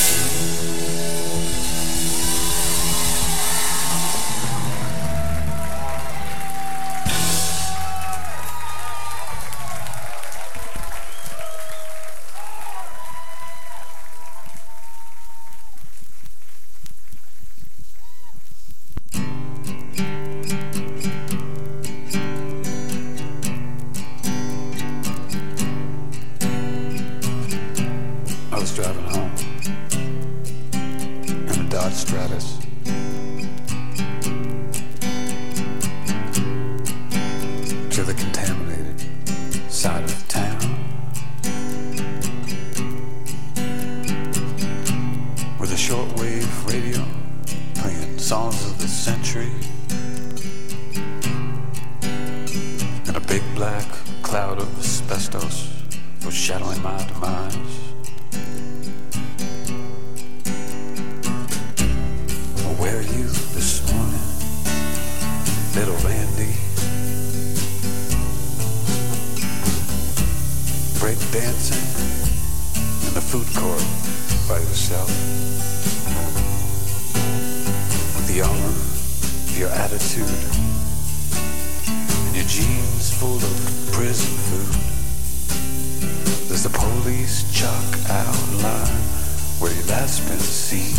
I was driving home in a Dodge Stratus. To the contaminated side of town, with a shortwave radio playing songs of the century, and a big black cloud of asbestos foreshadowing my demise. Where are you this morning, little Randy? Break dancing in the food court by yourself, with the armor of your attitude and your jeans full of prison food. There's the police chalk outline where you've last been seen.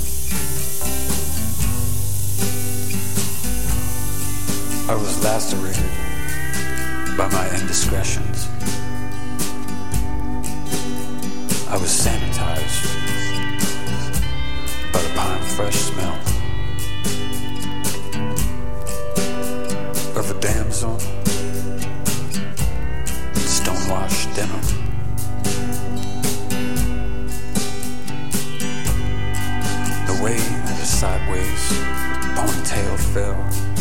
I was lacerated by my indiscretions. I was sanitized by the pine fresh smell of a damsel in stonewashed denim. The way that a sideways ponytail fell.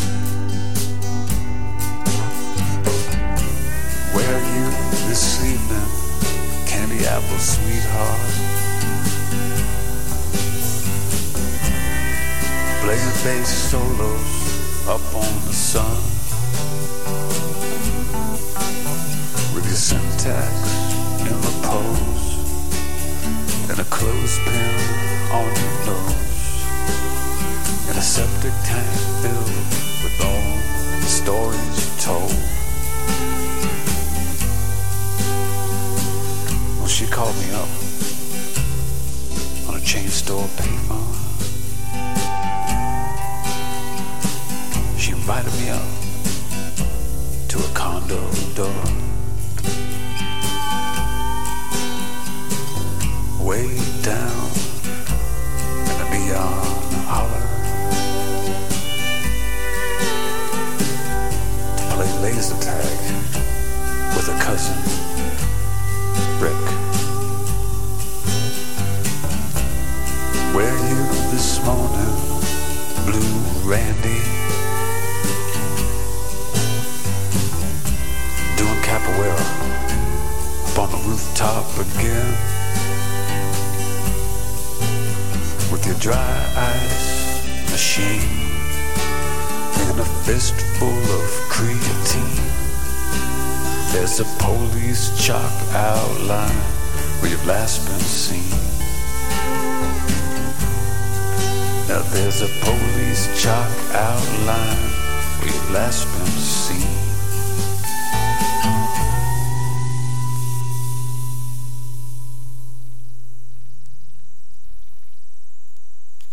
Where are you this evening, candy apple sweetheart? Playing bass solos up on the sun, with your syntax in the pose and a clothespin on your nose, and a septic tank filled with all the stories you told. She called me up on a chain store payphone. She invited me up to a condo door, way down in the beyond holler, to play laser tag with a cousin, Rick. Where are you this morning, Blue Randy? Doing capoeira up on the rooftop again, with your dry ice machine and a fistful of creatine. There's a police chalk outline where you've last been seen. Now there's a police chalk outline where you've last been seen.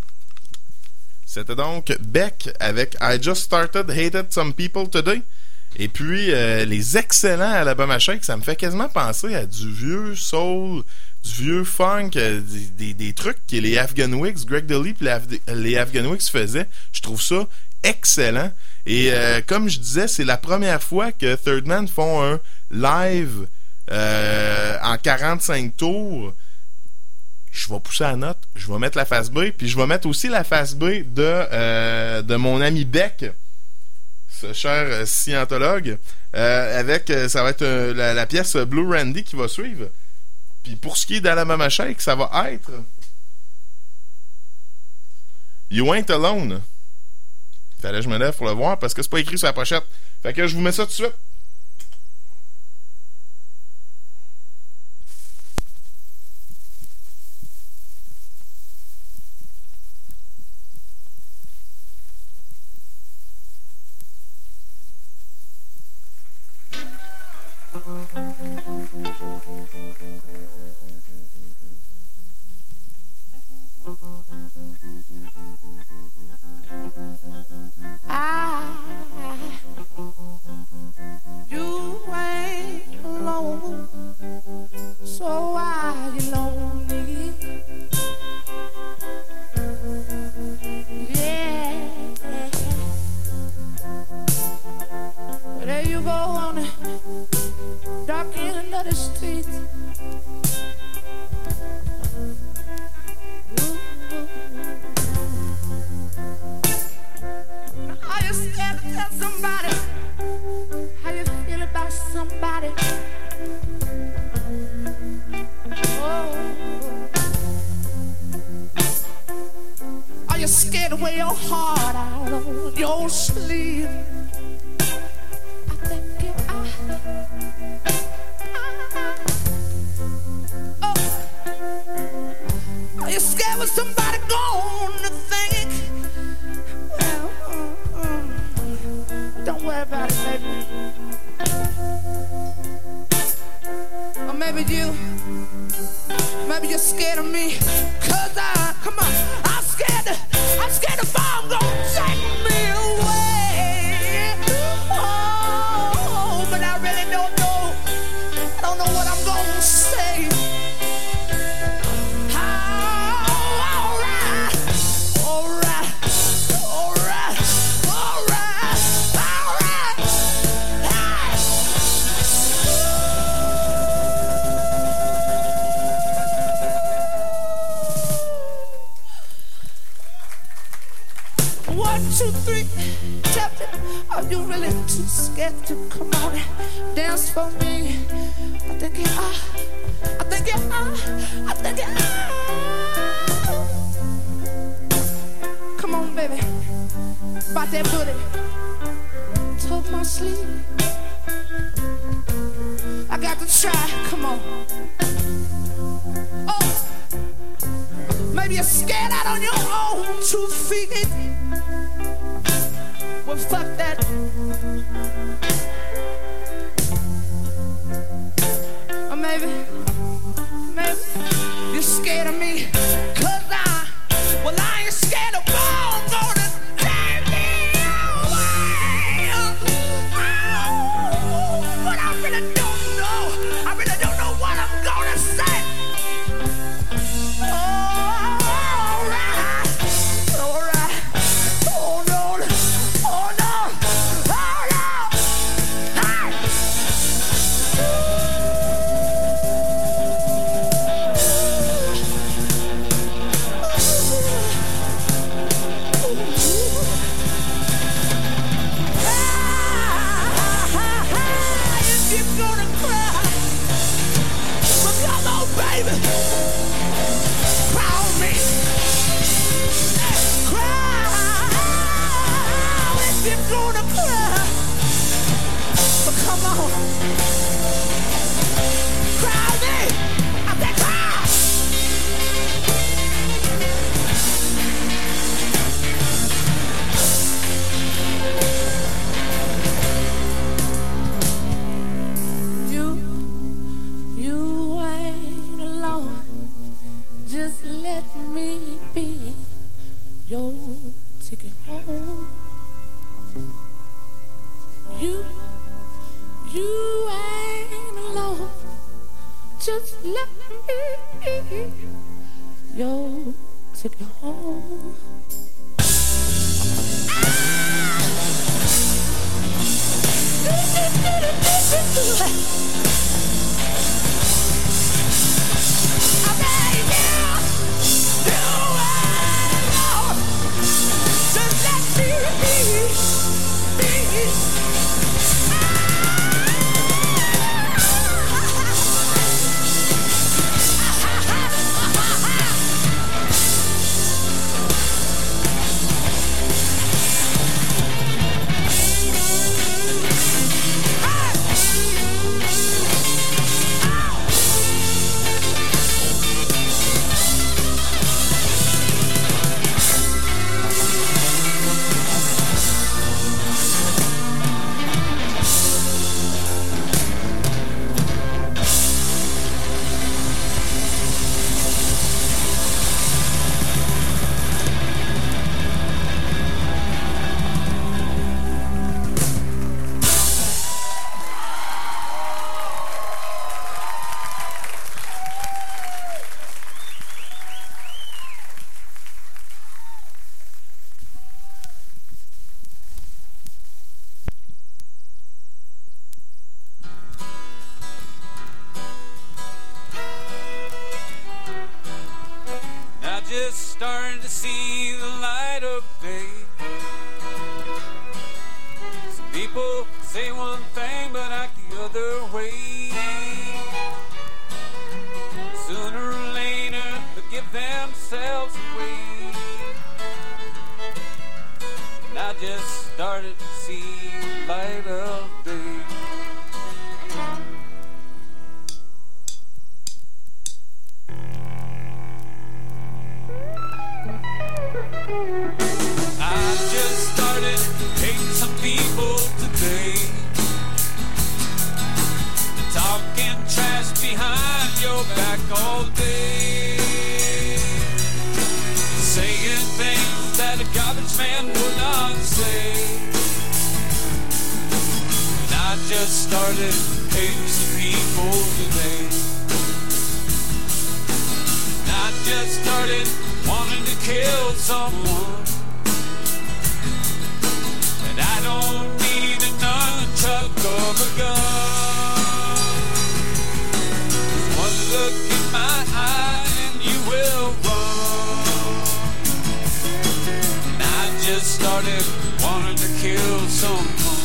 C'était donc Beck avec I Just Started Hated Some People Today. Et puis, les excellents Alabama Shake, ça me fait quasiment penser à du vieux soul, du vieux funk, des trucs que les Afghan Wigs, Greg Dulli et les Afghan Wigs faisaient. Je trouve ça excellent. Et comme je disais, c'est la première fois que Third Man font un live en 45 tours. Je vais pousser la note, je vais mettre la face B, puis je vais mettre aussi la face B de mon ami Beck, ce cher scientologue, avec, ça va être la pièce Blue Randy qui va suivre. Puis pour ce qui est d'Alabama Shake, ça va être You Ain't Alone. Fallait que je me lève pour le voir parce que c'est pas écrit sur la pochette. Fait que je vous mets ça tout de suite. You ain't alone, so why you lonely? Yeah, there you go on the dark end of the street. Are you scared to tell somebody how you feel about somebody? Oh. Are you scared to wear your heart out on your sleeve? I think you are. Oh. Are you scared when somebody gonna think? Well, don't worry about it, baby. Or maybe you're scared of me. Cause come on, I'm scared the bomb gon' take me away. Oh, but I really don't know. I don't know what I'm gonna say. Two, three, tell me, are you really too scared to come on and dance for me? I think you are, I think you are, I think you are. Come on, baby, about that booty, tug my sleeve. I got to try, come on. Oh, maybe you're scared out on your own 2 feet. Well, fuck that. Or maybe you're scared of me. Cause I ain't scared of bombs gonna take me away. Oh, but I really don't know. I really don't know what I'm gonna say. You ain't alone. Just let me, yo, take you home. Just starting to see the light of day. Some people say one thing but act the other way. Sooner or later they'll give themselves away. And I just started to see the light of day. I just started hating some people today, talking trash behind your back all day, saying things that a garbage man would not say. And I just started hating some people today. And I just started wanting to kill someone. And I don't need a nunchuck of a gun. Just one look in my eye and you will run. And I just started wanting to kill someone.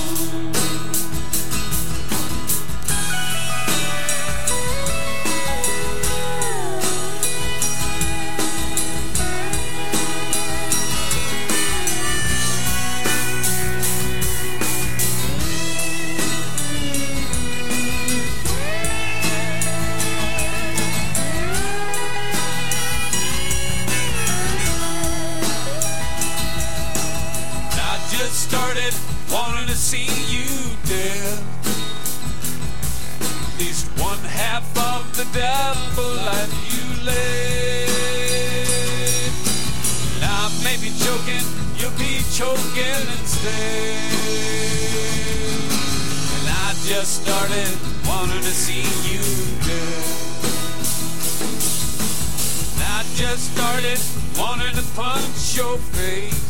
Started wanting to see you dead. At least one half of the devil life you led. And I may be joking, you'll be choking instead. And I just started wanting to see you dead. And I just started wanting to punch your face.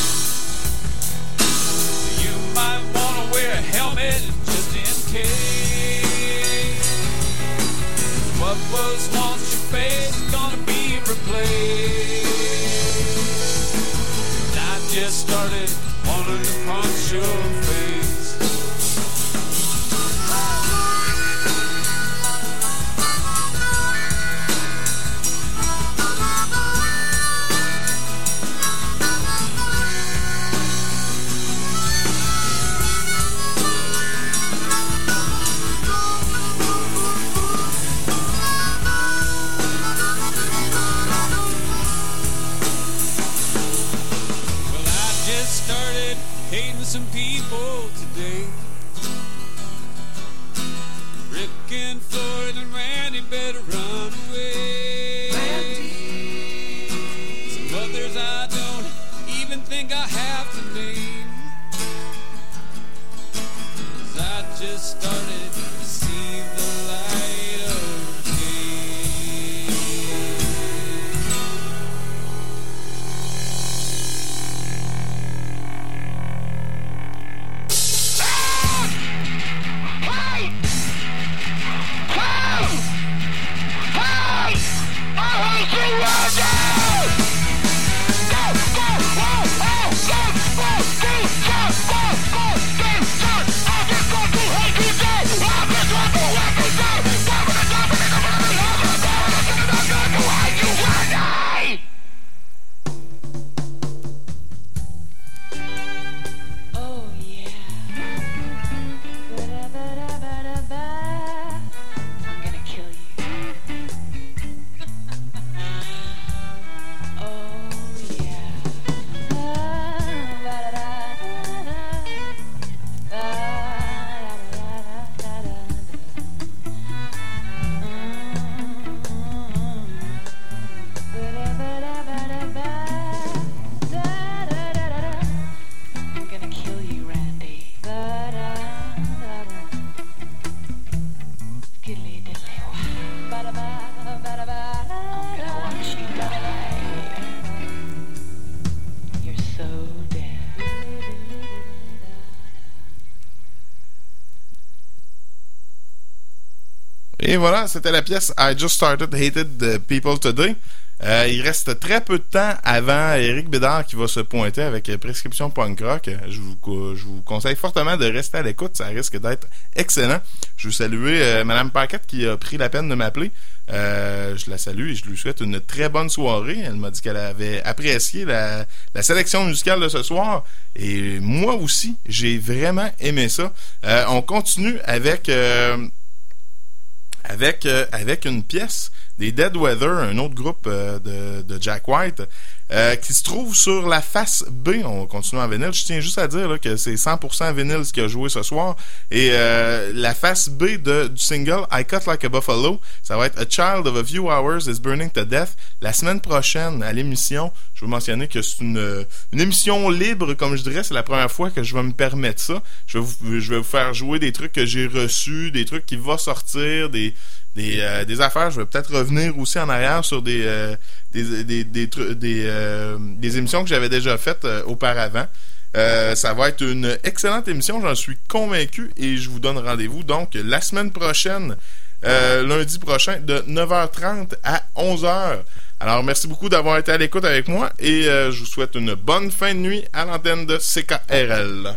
Might wanna wear a helmet just in case. What was once your face is gonna be replaced. And I just started wanting to punch your face. Hating some people today. Rick and Floyd and Randy better run away. Randy. Some others I don't even think I have to name. 'Cause I just started Et voilà, c'était la pièce I Just Started Hated the People Today. Il reste très peu de temps avant Éric Bédard qui va se pointer avec Prescription Punk Rock. Je vous conseille fortement de rester à l'écoute, ça risque d'être excellent. Je veux saluer Madame Paquette qui a pris la peine de m'appeler. Je la salue et je lui souhaite une très bonne soirée. Elle m'a dit qu'elle avait apprécié la sélection musicale de ce soir. Et moi aussi, j'ai vraiment aimé ça. On continue avec une pièce des Dead Weather, un autre groupe de Jack White, qui se trouve sur la face B. On continue en vinyle. Je tiens juste à dire là, que c'est 100% vinyle ce qui a joué ce soir. Et la face B du single I Cut Like a Buffalo, ça va être A Child of a Few Hours is Burning to Death. La semaine prochaine, à l'émission, je veux mentionner que c'est une émission libre, comme je dirais. C'est la première fois que je vais me permettre ça. Je vais vous faire jouer des trucs que j'ai reçus, des trucs qui vont sortir, des affaires. Je vais peut-être revenir aussi en arrière sur des émissions que j'avais déjà faites auparavant. Ça va être une excellente émission, j'en suis convaincu, et je vous donne rendez-vous donc la semaine prochaine, lundi prochain, de 9h30 à 11h. Alors, merci beaucoup d'avoir été à l'écoute avec moi, et je vous souhaite une bonne fin de nuit à l'antenne de CKRL.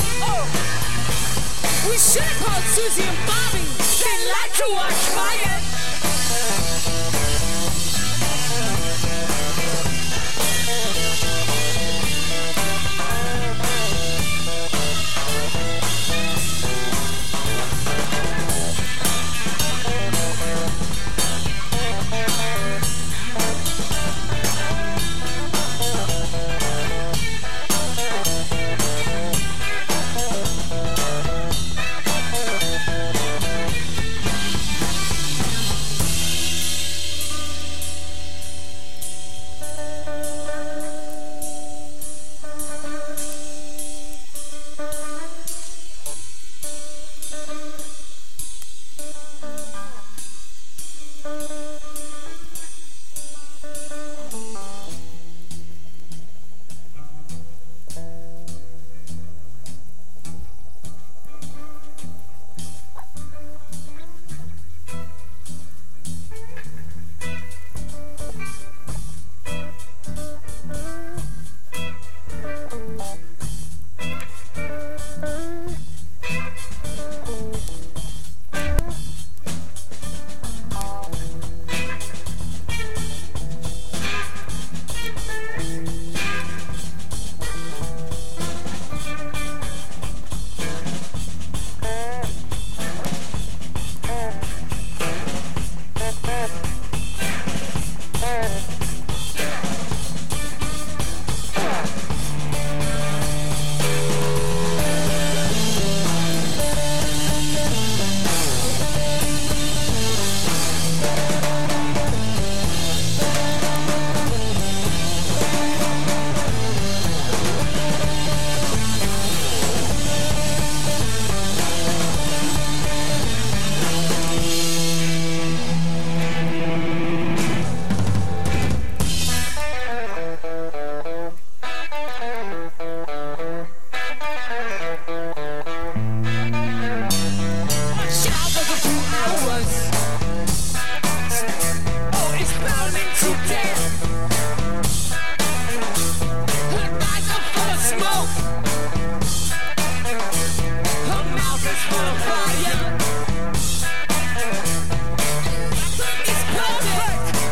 We should have called Susie and Bobby. They like to watch fire.